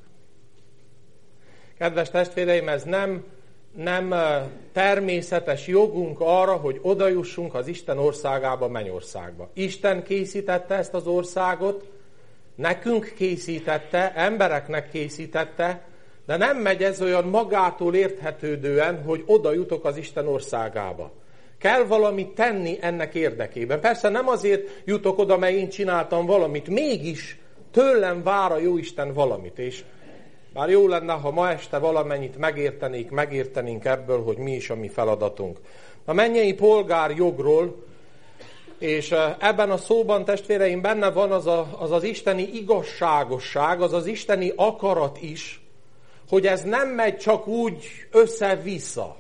Speaker 1: Kedves testvéreim, ez nem természetes jogunk arra, hogy odajussunk az Isten országába, mennyországba. Isten készítette ezt az országot, nekünk készítette, embereknek készítette, de nem megy ez olyan magától érthetődően, hogy oda jutok az Isten országába. Kell valamit tenni ennek érdekében. Persze nem azért jutok oda, mert én csináltam valamit, mégis tőlem vár a Jóisten valamit. És bár jó lenne, ha ma este valamennyit megértenénk ebből, hogy mi is a mi feladatunk. A mennyei polgárjogról, és ebben a szóban, testvéreim, benne van az isteni igazságosság, az isteni akarat is, hogy ez nem megy csak úgy össze-vissza.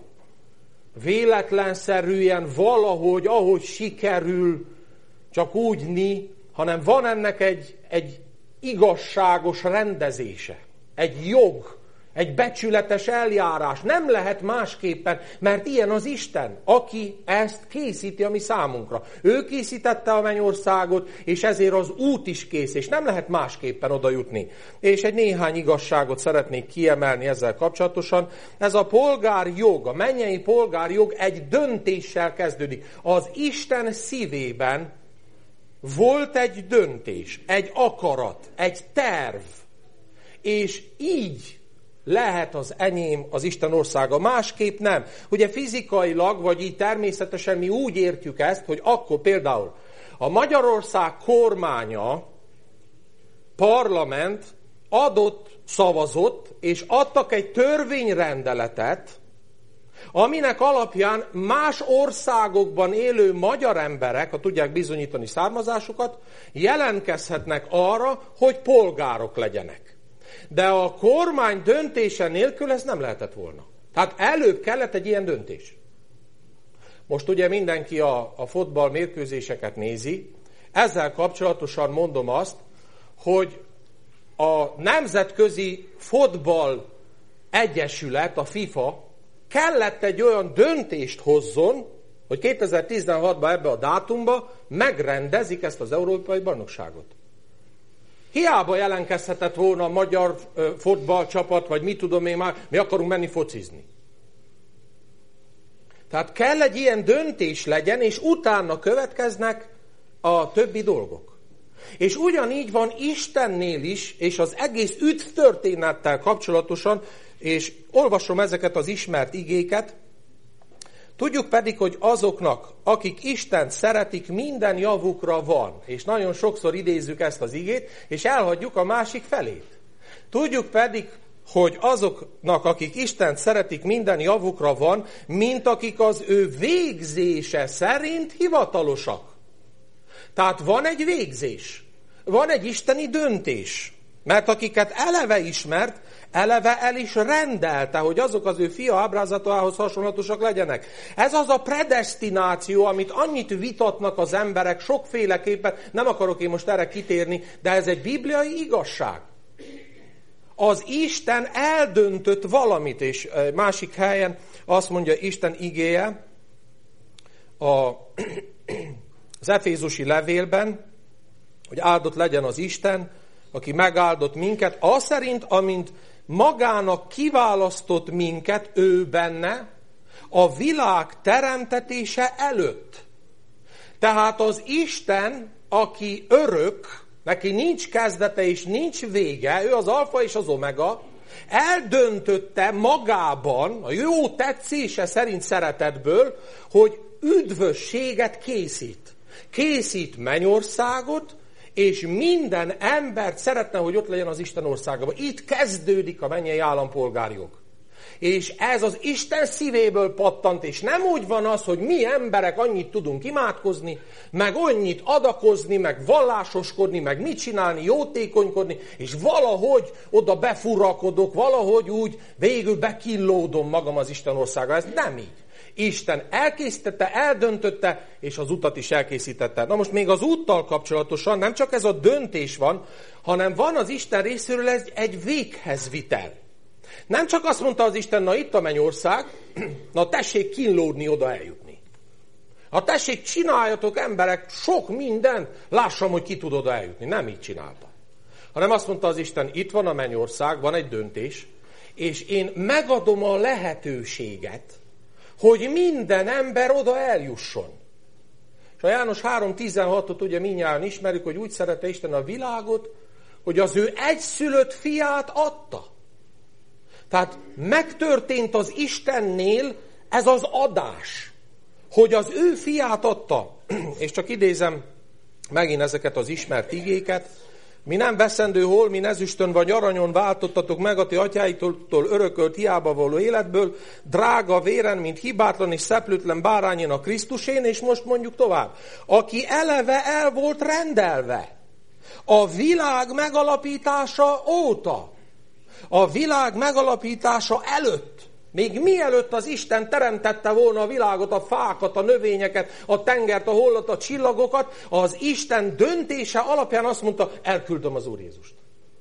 Speaker 1: Véletlenszerűen valahogy, ahogy sikerül, csak úgy hanem van ennek egy igazságos rendezése, egy jog, egy becsületes eljárás. Nem lehet másképpen, mert ilyen az Isten, aki ezt készíti a mi számunkra. Ő készítette a mennyországot, és ezért az út is kész, és nem lehet másképpen oda jutni. És egy néhány igazságot szeretnék kiemelni ezzel kapcsolatosan. Ez a polgárjog, a mennyei polgárjog egy döntéssel kezdődik. Az Isten szívében volt egy döntés, egy akarat, egy terv, és így lehet az enyém az Isten országa, másképp nem. Ugye fizikailag, vagy így természetesen mi úgy értjük ezt, hogy akkor például a Magyarország kormánya, parlament szavazott, és adtak egy törvényrendeletet, aminek alapján más országokban élő magyar emberek, ha tudják bizonyítani származásukat, jelentkezhetnek arra, hogy polgárok legyenek. De a kormány döntése nélkül ez nem lehetett volna. Tehát előbb kellett egy ilyen döntés. Most ugye mindenki a fotball mérkőzéseket nézi, ezzel kapcsolatosan mondom azt, hogy a Nemzetközi Fotball Egyesület, a FIFA kellett egy olyan döntést hozzon, hogy 2016-ban ebbe a dátumba megrendezik ezt az európai bajnokságot. Hiába jelentkezhetett volna a magyar fotballcsapat, vagy mit tudom én már, mi akarunk menni focizni. Tehát kell egy ilyen döntés legyen, és utána következnek a többi dolgok. És ugyanígy van Istennél is, és az egész üdv történettel kapcsolatosan, és olvasom ezeket az ismert igéket, tudjuk pedig, hogy azoknak, akik Istent szeretik, minden javukra van. És nagyon sokszor idézzük ezt az igét, és elhagyjuk a másik felét. Tudjuk pedig, hogy azoknak, akik Istent szeretik, minden javukra van, mint akik az ő végzése szerint hivatalosak. Tehát van egy végzés, van egy isteni döntés, mert akiket eleve ismert, eleve el is rendelte, hogy azok az ő fia ábrázatához hasonlatosak legyenek. Ez az a predestináció, amit annyit vitatnak az emberek sokféleképpen, nem akarok én most erre kitérni, de ez egy bibliai igazság. Az Isten eldöntött valamit, és másik helyen azt mondja Isten igéje az Efézusi levélben, hogy áldott legyen az Isten, aki megáldott minket, az szerint, amint magának kiválasztott minket ő benne a világ teremtetése előtt. Tehát az Isten, aki örök, neki nincs kezdete és nincs vége, ő az alfa és az omega, eldöntötte magában, a jó tetszése szerint szeretetből, hogy üdvösséget készít. Készít mennyországot, és minden embert szeretne, hogy ott legyen az Isten országában. Itt kezdődik a mennyei állampolgárjog. És ez az Isten szívéből pattant, és nem úgy van az, hogy mi emberek annyit tudunk imádkozni, meg annyit adakozni, meg vallásoskodni, meg mit csinálni, jótékonykodni, és valahogy oda befurakodok, valahogy úgy végül bekillódom magam az Isten országa. Ez nem így. Isten elkészítette, eldöntötte, és az utat is elkészítette. Na most még az úttal kapcsolatosan nem csak ez a döntés van, hanem van az Isten részéről egy véghezvitel. Nem csak azt mondta az Isten, na itt a mennyország, na tessék kínlódni, oda eljutni. Ha tessék, csináljatok emberek sok mindent, lássam, hogy ki tud oda eljutni. Nem így csinálta. Hanem azt mondta az Isten, itt van a mennyország, van egy döntés, és én megadom a lehetőséget, hogy minden ember oda eljusson. És a János 3.16-ot ugye mindjárt ismerjük, hogy úgy szerette Isten a világot, hogy az ő egyszülött fiát adta. Tehát megtörtént az Istennél ez az adás, hogy az ő fiát adta. És csak idézem megint ezeket az ismert igéket. Mi nem veszendő holmi ezüstön vagy aranyon váltottatok meg a ti atyáitól örökölt hiába való életből, drága véren, mint hibátlan és szeplőtlen bárányin a Krisztusén, és most mondjuk tovább. Aki eleve el volt rendelve a világ megalapítása óta, a világ megalapítása előtt, még mielőtt az Isten teremtette volna a világot, a fákat, a növényeket, a tengert, a hollat, a csillagokat, az Isten döntése alapján azt mondta, elküldöm az Úr Jézust.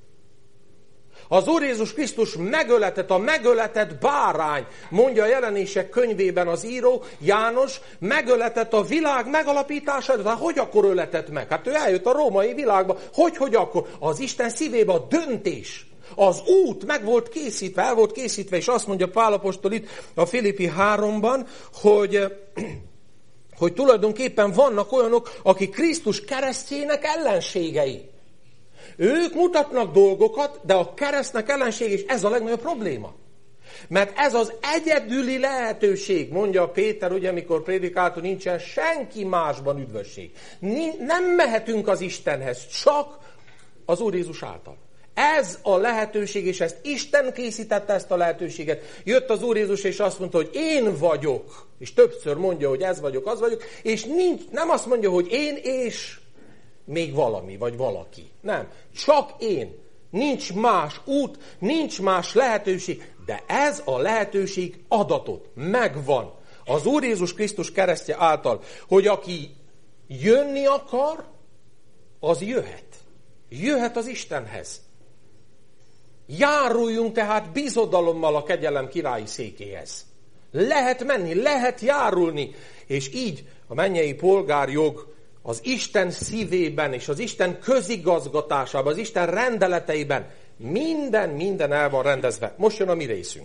Speaker 1: Az Úr Jézus Krisztus megöletett, a megöletett bárány, mondja a Jelenések könyvében az író, János, megöletett a világ megalapítása előtt. Hát hogy akkor öletett meg? Hát ő eljött a római világba. Hogy akkor? Az Isten szívébe a döntés. Az út meg volt készítve, el volt készítve, és azt mondja Pál apostol itt a Filippi 3-ban, hogy tulajdonképpen vannak olyanok, akik Krisztus keresztjének ellenségei. Ők mutatnak dolgokat, de a keresztnek ellenség, és ez a legnagyobb probléma. Mert ez az egyedüli lehetőség, mondja Péter, ugye, amikor prédikált, hogy nincsen senki másban üdvösség. Nem mehetünk az Istenhez, csak az Úr Jézus által. Ez a lehetőség, és ezt Isten készítette, ezt a lehetőséget. Jött az Úr Jézus, és azt mondta, hogy én vagyok, és többször mondja, hogy ez vagyok, az vagyok, és nem azt mondja, hogy én és még valami, vagy valaki. Nem, csak én. Nincs más út, nincs más lehetőség, de ez a lehetőség adatot, megvan. Az Úr Jézus Krisztus keresztje által, hogy aki jönni akar, az jöhet. Jöhet az Istenhez. Járuljunk tehát bizodalommal a kegyelem királyi székéhez. Lehet menni, lehet járulni, és így a mennyei polgárjog az Isten szívében és az Isten közigazgatásában, az Isten rendeleteiben minden el van rendezve. Most jön a mi részünk.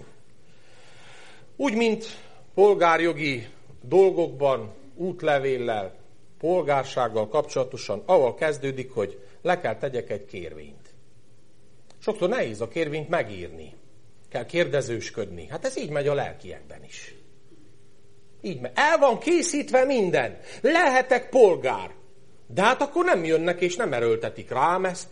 Speaker 1: Úgy, mint polgárjogi dolgokban, útlevéllel, polgársággal kapcsolatosan, ahol kezdődik, hogy le kell tegyek egy kérvényt. Sokszor nehéz a kérvényt megírni. Kell kérdezősködni. Hát ez így megy a lelkiekben is. Így megy. El van készítve minden. Lehetek polgár. De hát akkor nem jönnek és nem erőltetik rám ezt.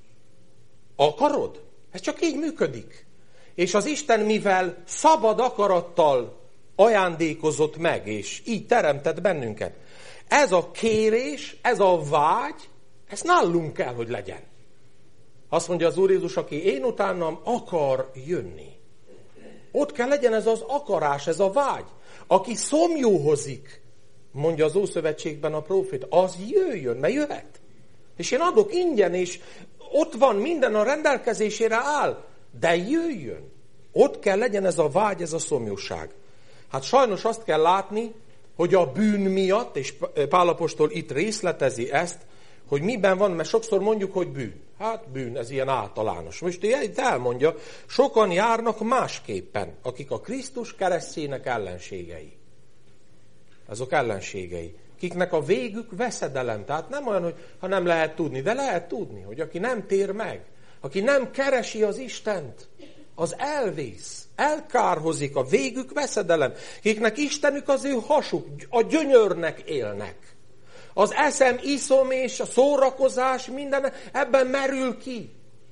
Speaker 1: Akarod? Ez csak így működik. És az Isten, mivel szabad akarattal ajándékozott meg, és így teremtett bennünket, ez a kérés, ez a vágy, ez nálunk kell, hogy legyen. Azt mondja az Úr Jézus, aki én utánam akar jönni. Ott kell legyen ez az akarás, ez a vágy. Aki szomjúhozik, mondja az Ószövetségben a próféta, az jöjjön, mert jöhet. És én adok ingyen, és ott van, minden a rendelkezésére áll, de jöjjön. Ott kell legyen ez a vágy, ez a szomjúság. Hát sajnos azt kell látni, hogy a bűn miatt, és Pál apostol itt részletezi ezt, hogy miben van, mert sokszor mondjuk, hogy bűn. Hát bűn, ez ilyen általános. Most itt elmondja, sokan járnak másképpen, akik a Krisztus keresztjének ellenségei. Azok ellenségei. Kiknek a végük veszedelem. Tehát nem olyan, hogy ha nem lehet tudni, de lehet tudni, hogy aki nem tér meg, aki nem keresi az Istent, az elvész, elkárhozik, a végük veszedelem. Kiknek Istenük az ő hasuk, a gyönyörnek élnek. Az eszem, iszom és a szórakozás, minden ebben merül ki.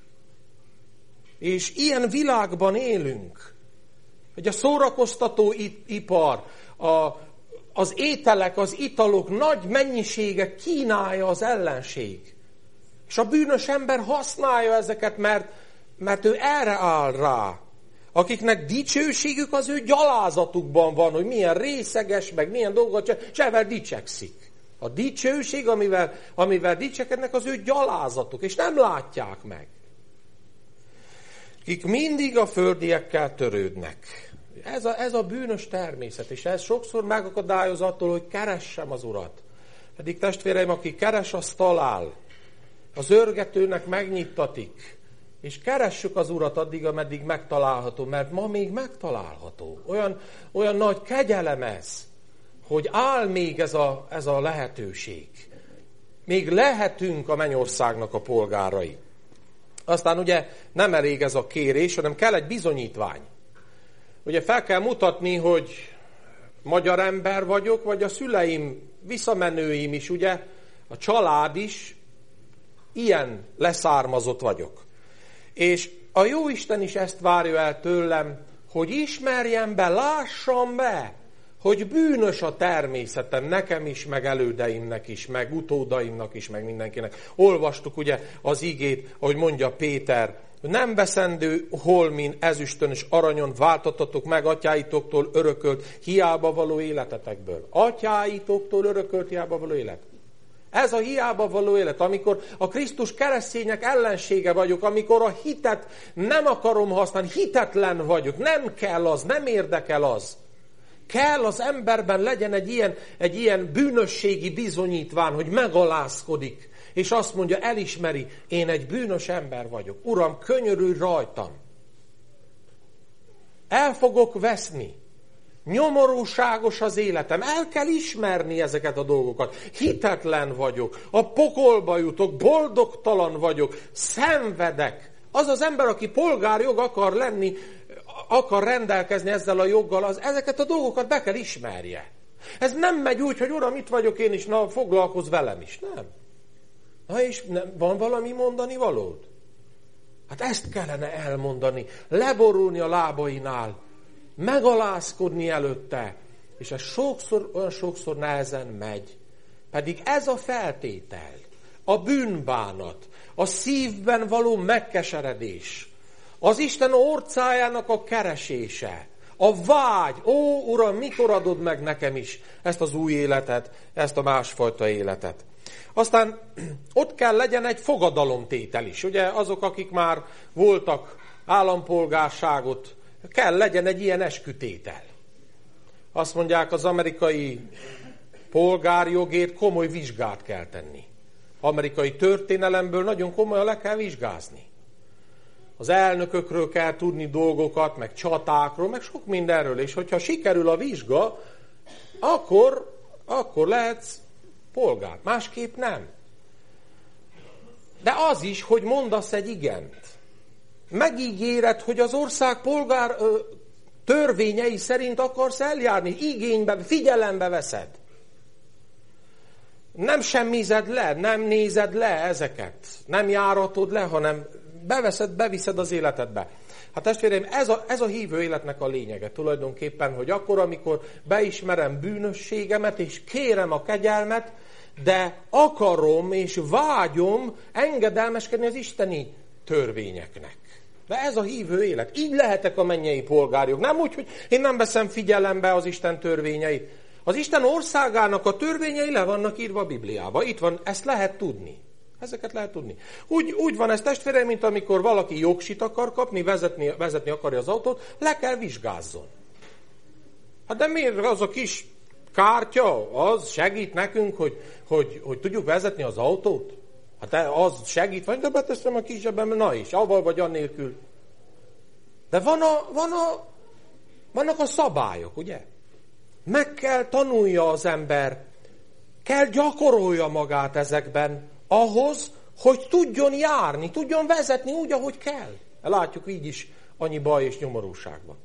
Speaker 1: És ilyen világban élünk, hogy a szórakoztató ipar, az ételek, az italok nagy mennyisége kínálja az ellenség. És a bűnös ember használja ezeket, mert ő erre áll rá. Akiknek dicsőségük az ő gyalázatukban van, hogy milyen részeges, meg milyen dolgot, és ezzel dicsekszik. A dicsőség, amivel dicsekednek, az ő gyalázatuk, és nem látják meg. Kik mindig a földiekkel törődnek. Ez a bűnös természet, és ez sokszor megakadályoz attól, hogy keressem az Urat. Pedig testvéreim, aki keres, az talál. Az örgetőnek megnyittatik. És keressük az Urat addig, ameddig megtalálható, mert ma még megtalálható. Olyan nagy kegyelem ez, hogy áll még ez a lehetőség. Még lehetünk a mennyországnak a polgárai. Aztán ugye nem elég ez a kérés, hanem kell egy bizonyítvány. Ugye fel kell mutatni, hogy magyar ember vagyok, vagy a szüleim, visszamenőim is, ugye, a család is, ilyen leszármazott vagyok. És a Jóisten is ezt várja el tőlem, hogy ismerjem be, lássam be, hogy bűnös a természetem, nekem is, meg elődeimnek is, meg utódaimnak is, meg mindenkinek. Olvastuk ugye az igét, ahogy mondja Péter, nem veszendő holmin, ezüstön és aranyon váltottatok meg atyáitoktól örökölt hiába való életetekből. Atyáitoktól örökölt hiába való élet. Ez a hiába való élet, amikor a Krisztus keresztények ellensége vagyok, amikor a hitet nem akarom használni, hitetlen vagyok, nem kell az, nem érdekel az. Kell az emberben legyen egy ilyen bűnösségi bizonyítvány, hogy megalázkodik, és azt mondja, elismeri, én egy bűnös ember vagyok. Uram, könyörülj rajtam. El fogok veszni. Nyomorúságos az életem. El kell ismerni ezeket a dolgokat. Hitetlen vagyok. A pokolba jutok. Boldogtalan vagyok. Szenvedek. Az az ember, aki polgárjog akar lenni, akar rendelkezni ezzel a joggal, ezeket a dolgokat be kell ismerje. Ez nem megy úgy, hogy Uram, itt vagyok én is, na foglalkozz velem is. Nem. Na és van valami mondani valód? Hát ezt kellene elmondani. Leborulni a lábainál. Megalázkodni előtte. És ez olyan sokszor nehezen megy. Pedig ez a feltétel. A bűnbánat. A szívben való megkeseredés. Az Isten orcájának a keresése. A vágy. Ó, Uram, mikor adod meg nekem is ezt az új életet, ezt a másfajta életet. Aztán ott kell legyen egy fogadalomtétel is. Ugye azok, akik már voltak állampolgárságot, kell legyen egy ilyen eskütétel. Azt mondják, az amerikai polgárjogért komoly vizsgát kell tenni. Amerikai történelemből nagyon komolyan le kell vizsgázni. Az elnökökről kell tudni dolgokat, meg csatákról, meg sok mindenről. És hogyha sikerül a vizsga, akkor lehetsz polgár. Másképp nem. De az is, hogy mondasz egy igent. Megígéred, hogy az ország polgár törvényei szerint akarsz eljárni. Igénybe, figyelembe veszed. Nem semmized le, nem nézed le ezeket. Nem járatod le, hanem beviszed az életedbe. Hát testvéreim, ez a hívő életnek a lényege tulajdonképpen, hogy akkor, amikor beismerem bűnösségemet, és kérem a kegyelmet, de akarom és vágyom engedelmeskedni az isteni törvényeknek. De ez a hívő élet. Így lehetek a mennyei polgárjog. Nem úgy, hogy én nem veszem figyelembe az Isten törvényeit. Az Isten országának a törvényei le vannak írva a Bibliába. Itt van, ezt lehet tudni. Ezeket lehet tudni. Úgy van ez, testvéreim, mint amikor valaki jogsit akar kapni, vezetni akarja az autót, le kell vizsgázzon. Hát de miért az a kis kártya, az segít nekünk, hogy tudjuk vezetni az autót? Hát az segít, vagy de beteszem a kis zsebembe, na is, avval vagy annélkül. De vannak a szabályok, ugye? Meg kell tanulja az ember, kell gyakorolja magát ezekben, ahhoz, hogy tudjon járni, tudjon vezetni úgy, ahogy kell. Látjuk így is annyi baj és nyomorúságban.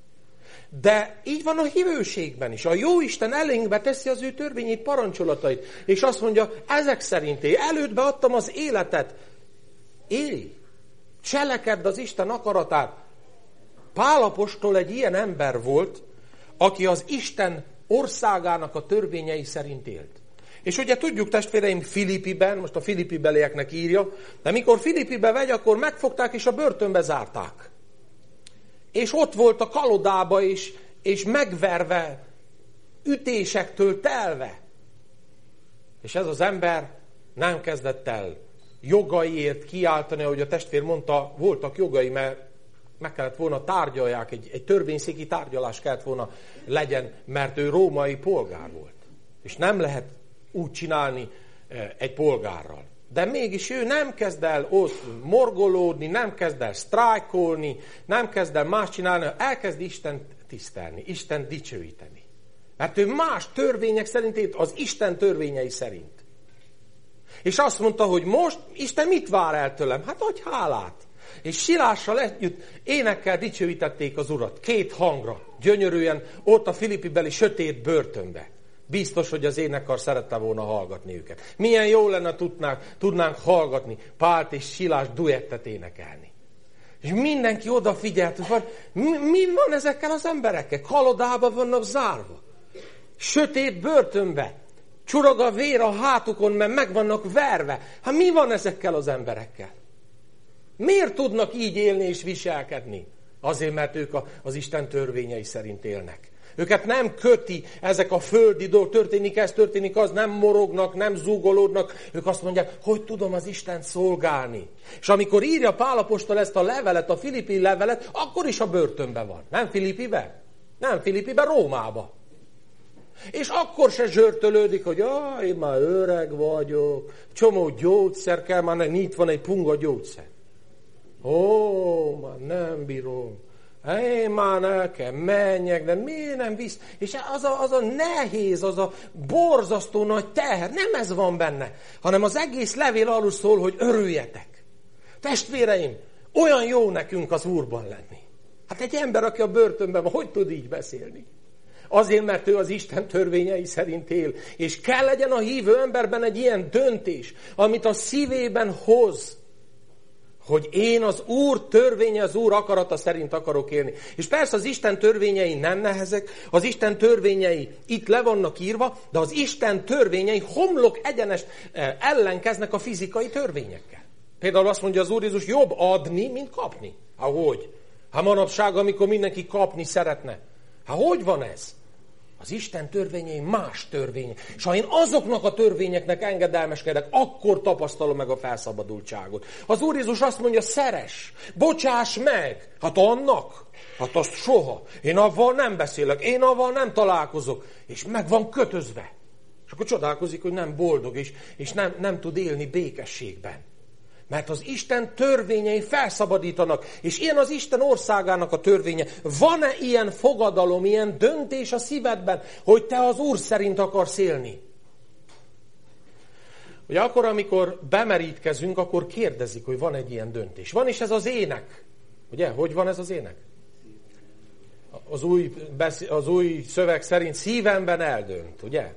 Speaker 1: De így van a hívőségben is. A Jóisten elénkbe teszi az ő törvényét, parancsolatait, és azt mondja, ezek szerint előttbe adtam az életet. Élj! Cselekedd az Isten akaratát. Pál apostol egy ilyen ember volt, aki az Isten országának a törvényei szerint élt. És ugye tudjuk, testvéreim, Filippiben, most a Filippi belieknek írja, de mikor Filippibe megy, akkor megfogták és a börtönbe zárták. És ott volt a kalodába és megverve, ütésektől telve. És ez az ember nem kezdett el jogaiért kiáltani, ahogy a testvér mondta, voltak jogai, mert meg kellett volna tárgyalják, egy törvényszéki tárgyalás kellett volna legyen, mert ő római polgár volt. És nem lehet úgy csinálni egy polgárral. De mégis ő nem kezd el ott morgolódni, nem kezd el sztrájkolni, nem kezd el más csinálni, elkezd Istent tisztelni, Istent dicsőíteni. Mert ő más törvények szerint élt, az Isten törvényei szerint. És azt mondta, hogy most Isten mit vár el tőlem? Hát adj hálát. És silással együtt énekkel dicsőítették az Urat, 2 hangra, gyönyörűen, ott a Filippibeli sötét börtönbe. Biztos, hogy az énekkar szerette volna hallgatni őket. Milyen jó lenne tudnánk hallgatni Pált és Silás duettet énekelni. És mindenki odafigyelt, hogy mi van ezekkel az emberekkel? Kalodába vannak zárva. Sötét börtönbe. Csurog a vér a hátukon, mert meg vannak verve. Hát mi van ezekkel az emberekkel? Miért tudnak így élni és viselkedni? Azért, mert ők az Isten törvényei szerint élnek. Őket nem köti ezek a földi dolgok, történik ez, történik az, nem morognak, nem zúgolódnak. Ők azt mondják, hogy tudom az Istent szolgálni. És amikor írja Pál apostol ezt a levelet, a Filippi levelet, akkor is a börtönben van. Nem Filippiben? Nem Filippiben, Rómában. És akkor se zsörtölődik, hogy én már öreg vagyok, csomó gyógyszer kell, már itt van egy punga gyógyszer. Már nem bírom. Én már el kell menjek, de miért nem visz? És az a nehéz, az a borzasztó nagy teher, nem ez van benne, hanem az egész levél arról szól, hogy örüljetek. Testvéreim, olyan jó nekünk az Úrban lenni. Hát egy ember, aki a börtönben van, hogy tud így beszélni? Azért, mert ő az Isten törvényei szerint él. És kell legyen a hívő emberben egy ilyen döntés, amit a szívében hoz, hogy én az Úr törvénye, az Úr akarata szerint akarok élni. És persze az Isten törvényei nem nehezek, az Isten törvényei itt le vannak írva, de az Isten törvényei homlok egyenes ellenkeznek a fizikai törvényekkel. Például azt mondja az Úr Jézus, jobb adni, mint kapni. Hogy? Manapság, amikor mindenki kapni szeretne. Hogy van ez?
Speaker 13: Az Isten törvényei más törvények. És ha én azoknak a törvényeknek engedelmeskedek, akkor tapasztalom meg a felszabadultságot. Az Úr Jézus azt mondja, szeress, bocsáss meg. Hát annak? Hát azt soha. Én avval nem beszélek, én avval nem találkozok. És meg van kötözve. És akkor csodálkozik, hogy nem boldog, és nem tud élni békességben. Mert az Isten törvényei felszabadítanak, és ilyen az Isten országának a törvénye. Van-e ilyen fogadalom, ilyen döntés a szívedben, hogy te az Úr szerint akarsz élni? Ugye akkor, amikor bemerítkezünk, akkor kérdezik, hogy van egy ilyen döntés. Van is ez az ének. Ugye, hogy van ez az ének? Az új szöveg szerint szívemben eldönt, ugye?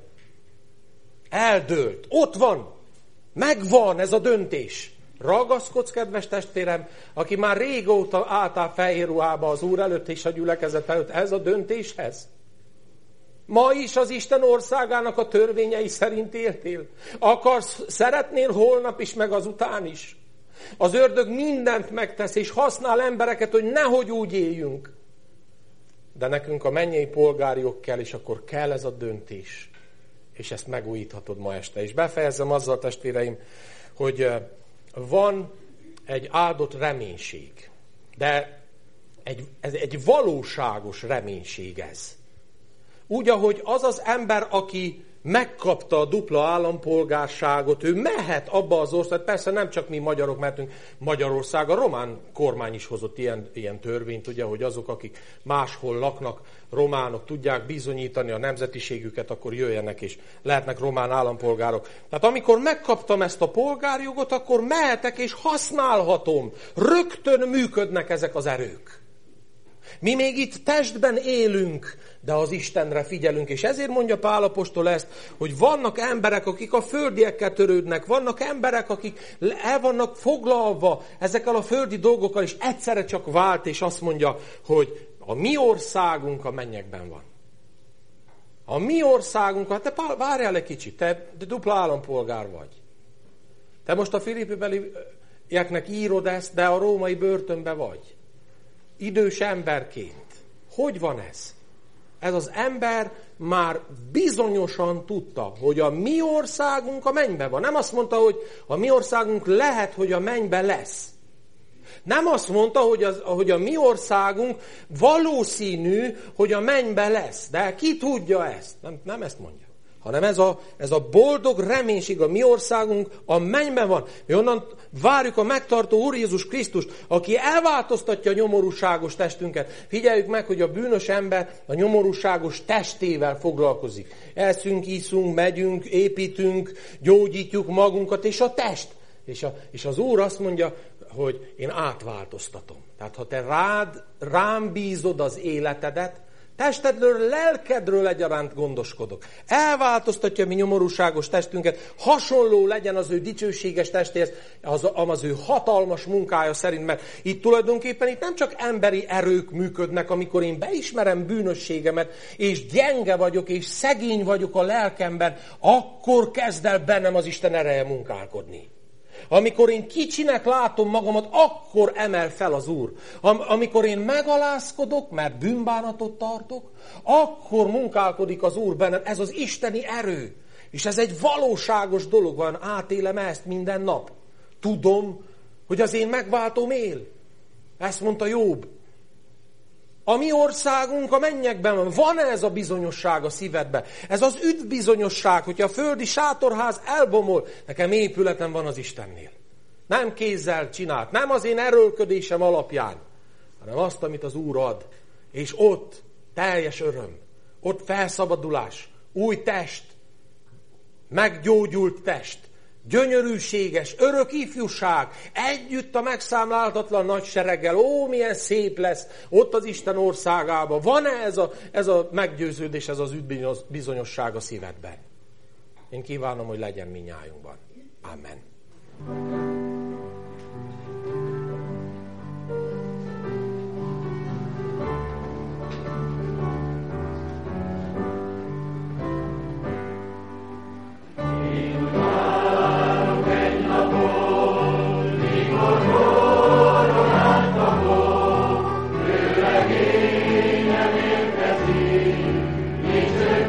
Speaker 13: Eldőlt. Ott van. Megvan ez a döntés. Ragaszkodsz, kedves testvérem, aki már régóta álltál fehér ruhába az Úr előtt és a gyülekezet előtt, ez a döntéshez? Ma is az Isten országának a törvényei szerint éltél. Szeretnél holnap is, meg azután is. Az ördög mindent megtesz, és használ embereket, hogy nehogy úgy éljünk. De nekünk a mennyei polgárjog kell, és akkor kell ez a döntés. És ezt megújíthatod ma este. És befejezem azzal, testvéreim, hogy van egy áldott reménység. De ez egy valóságos reménység ez. Úgy, ahogy az az ember, aki megkapta a dupla állampolgárságot, ő mehet abba az országba, persze nem csak mi magyarok mehetünk Magyarország, a román kormány is hozott ilyen törvényt, ugye, hogy azok, akik máshol laknak, románok tudják bizonyítani a nemzetiségüket, akkor jöjjenek és lehetnek román állampolgárok. Tehát amikor megkaptam ezt a polgárjogot, akkor mehetek és használhatom. Rögtön működnek ezek az erők. Mi még itt testben élünk, de az Istenre figyelünk, és ezért mondja Pál apostol ezt, hogy vannak emberek, akik a földiekkel törődnek, vannak emberek, akik el vannak foglalva ezekkel a földi dolgokkal, és egyszerre csak vált, és azt mondja, hogy a mi országunk a mennyekben van. A mi országunk, hát te várjál egy kicsit, te dupla állampolgár vagy. Te most a Filippi-belieknek írod ezt, de a római börtönben vagy. Idős emberként. Hogy van ez? Ez az ember már bizonyosan tudta, hogy a mi országunk a mennyben van. Nem azt mondta, hogy a mi országunk lehet, hogy a mennyben lesz. Nem azt mondta, hogy a mi országunk valószínű, hogy a mennyben lesz. De ki tudja ezt? Nem ezt mondja. Hanem ez a boldog reménység, a mi országunk a mennyben van. Mi onnan várjuk a megtartó Úr Jézus Krisztust, aki elváltoztatja a nyomorúságos testünket. Figyeljük meg, hogy a bűnös ember a nyomorúságos testével foglalkozik. Eszünk, iszunk, megyünk, építünk, gyógyítjuk magunkat, és a test. És az Úr azt mondja, hogy én átváltoztatom. Tehát ha te rám bízod az életedet, testedről, lelkedről egyaránt gondoskodok. Elváltoztatja mi nyomorúságos testünket, hasonló legyen az ő dicsőséges testéhez, az ő hatalmas munkája szerint, mert itt tulajdonképpen nem csak emberi erők működnek, amikor én beismerem bűnösségemet, és gyenge vagyok, és szegény vagyok a lelkemben, akkor kezd el bennem az Isten ereje munkálkodni. Amikor én kicsinek látom magamat, akkor emel fel az Úr. Amikor én megalázkodok, mert bűnbánatot tartok, akkor munkálkodik az Úr bennem. Ez az isteni erő. És ez egy valóságos dolog van. Átélem ezt minden nap. Tudom, hogy az én megváltóm él. Ezt mondta Jobb. A mi országunk a mennyekben van. Van-e ez a bizonyosság a szívedben? Ez az üdvbizonyosság, hogyha a földi sátorház elbomol, nekem épületem van az Istennél. Nem kézzel csinált, nem az én erőlködésem alapján, hanem azt, amit az Úr ad. És ott teljes öröm, ott felszabadulás, új test, meggyógyult test, gyönyörűséges, örök ifjúság, együtt a megszámlálhatatlan nagy sereggel. Ó, milyen szép lesz ott az Isten országában. Van-e ez a meggyőződés, ez az üdvbizonyosság a szívedben? Én kívánom, hogy legyen mindnyájunkban. Amen.
Speaker 3: Dicső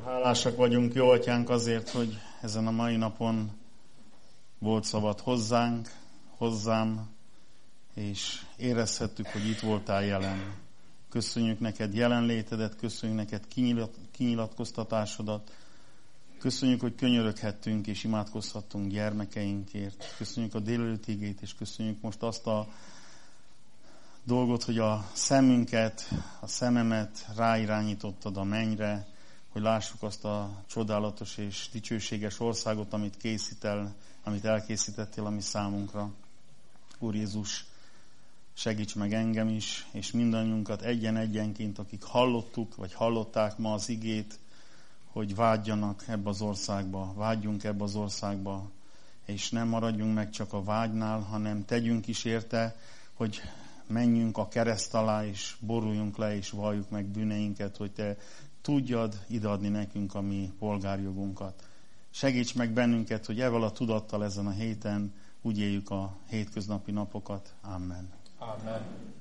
Speaker 2: Hálásak vagyunk, jó Atyánk, azért, hogy ezen a mai napon volt szabad hozzám, és érezhettük, hogy itt voltál jelen. Köszönjük neked jelenlétedet, köszönjük neked kinyilatkoztatásodat, köszönjük, hogy könyöröghettünk és imádkozhattunk gyermekeinkért. Köszönjük a délelőtt igét, és köszönjük most azt a dolgot, hogy a szememet ráirányítottad a mennyre, hogy lássuk azt a csodálatos és dicsőséges országot, amit elkészítettél a mi számunkra. Úr Jézus, segíts meg engem is, és mindannyiunkat egyenként, akik hallottuk, vagy hallották ma az igét, hogy vágyjanak ebbe az országba, vágyjunk ebbe az országba, és nem maradjunk meg csak a vágynál, hanem tegyünk is érte, hogy menjünk a kereszt alá, és boruljunk le, és valljuk meg bűneinket, hogy te tudjad ideadni nekünk a mi polgárjogunkat. Segíts meg bennünket, hogy ezzel a tudattal ezen a héten úgy éljük a hétköznapi napokat. Amen.
Speaker 1: Amen.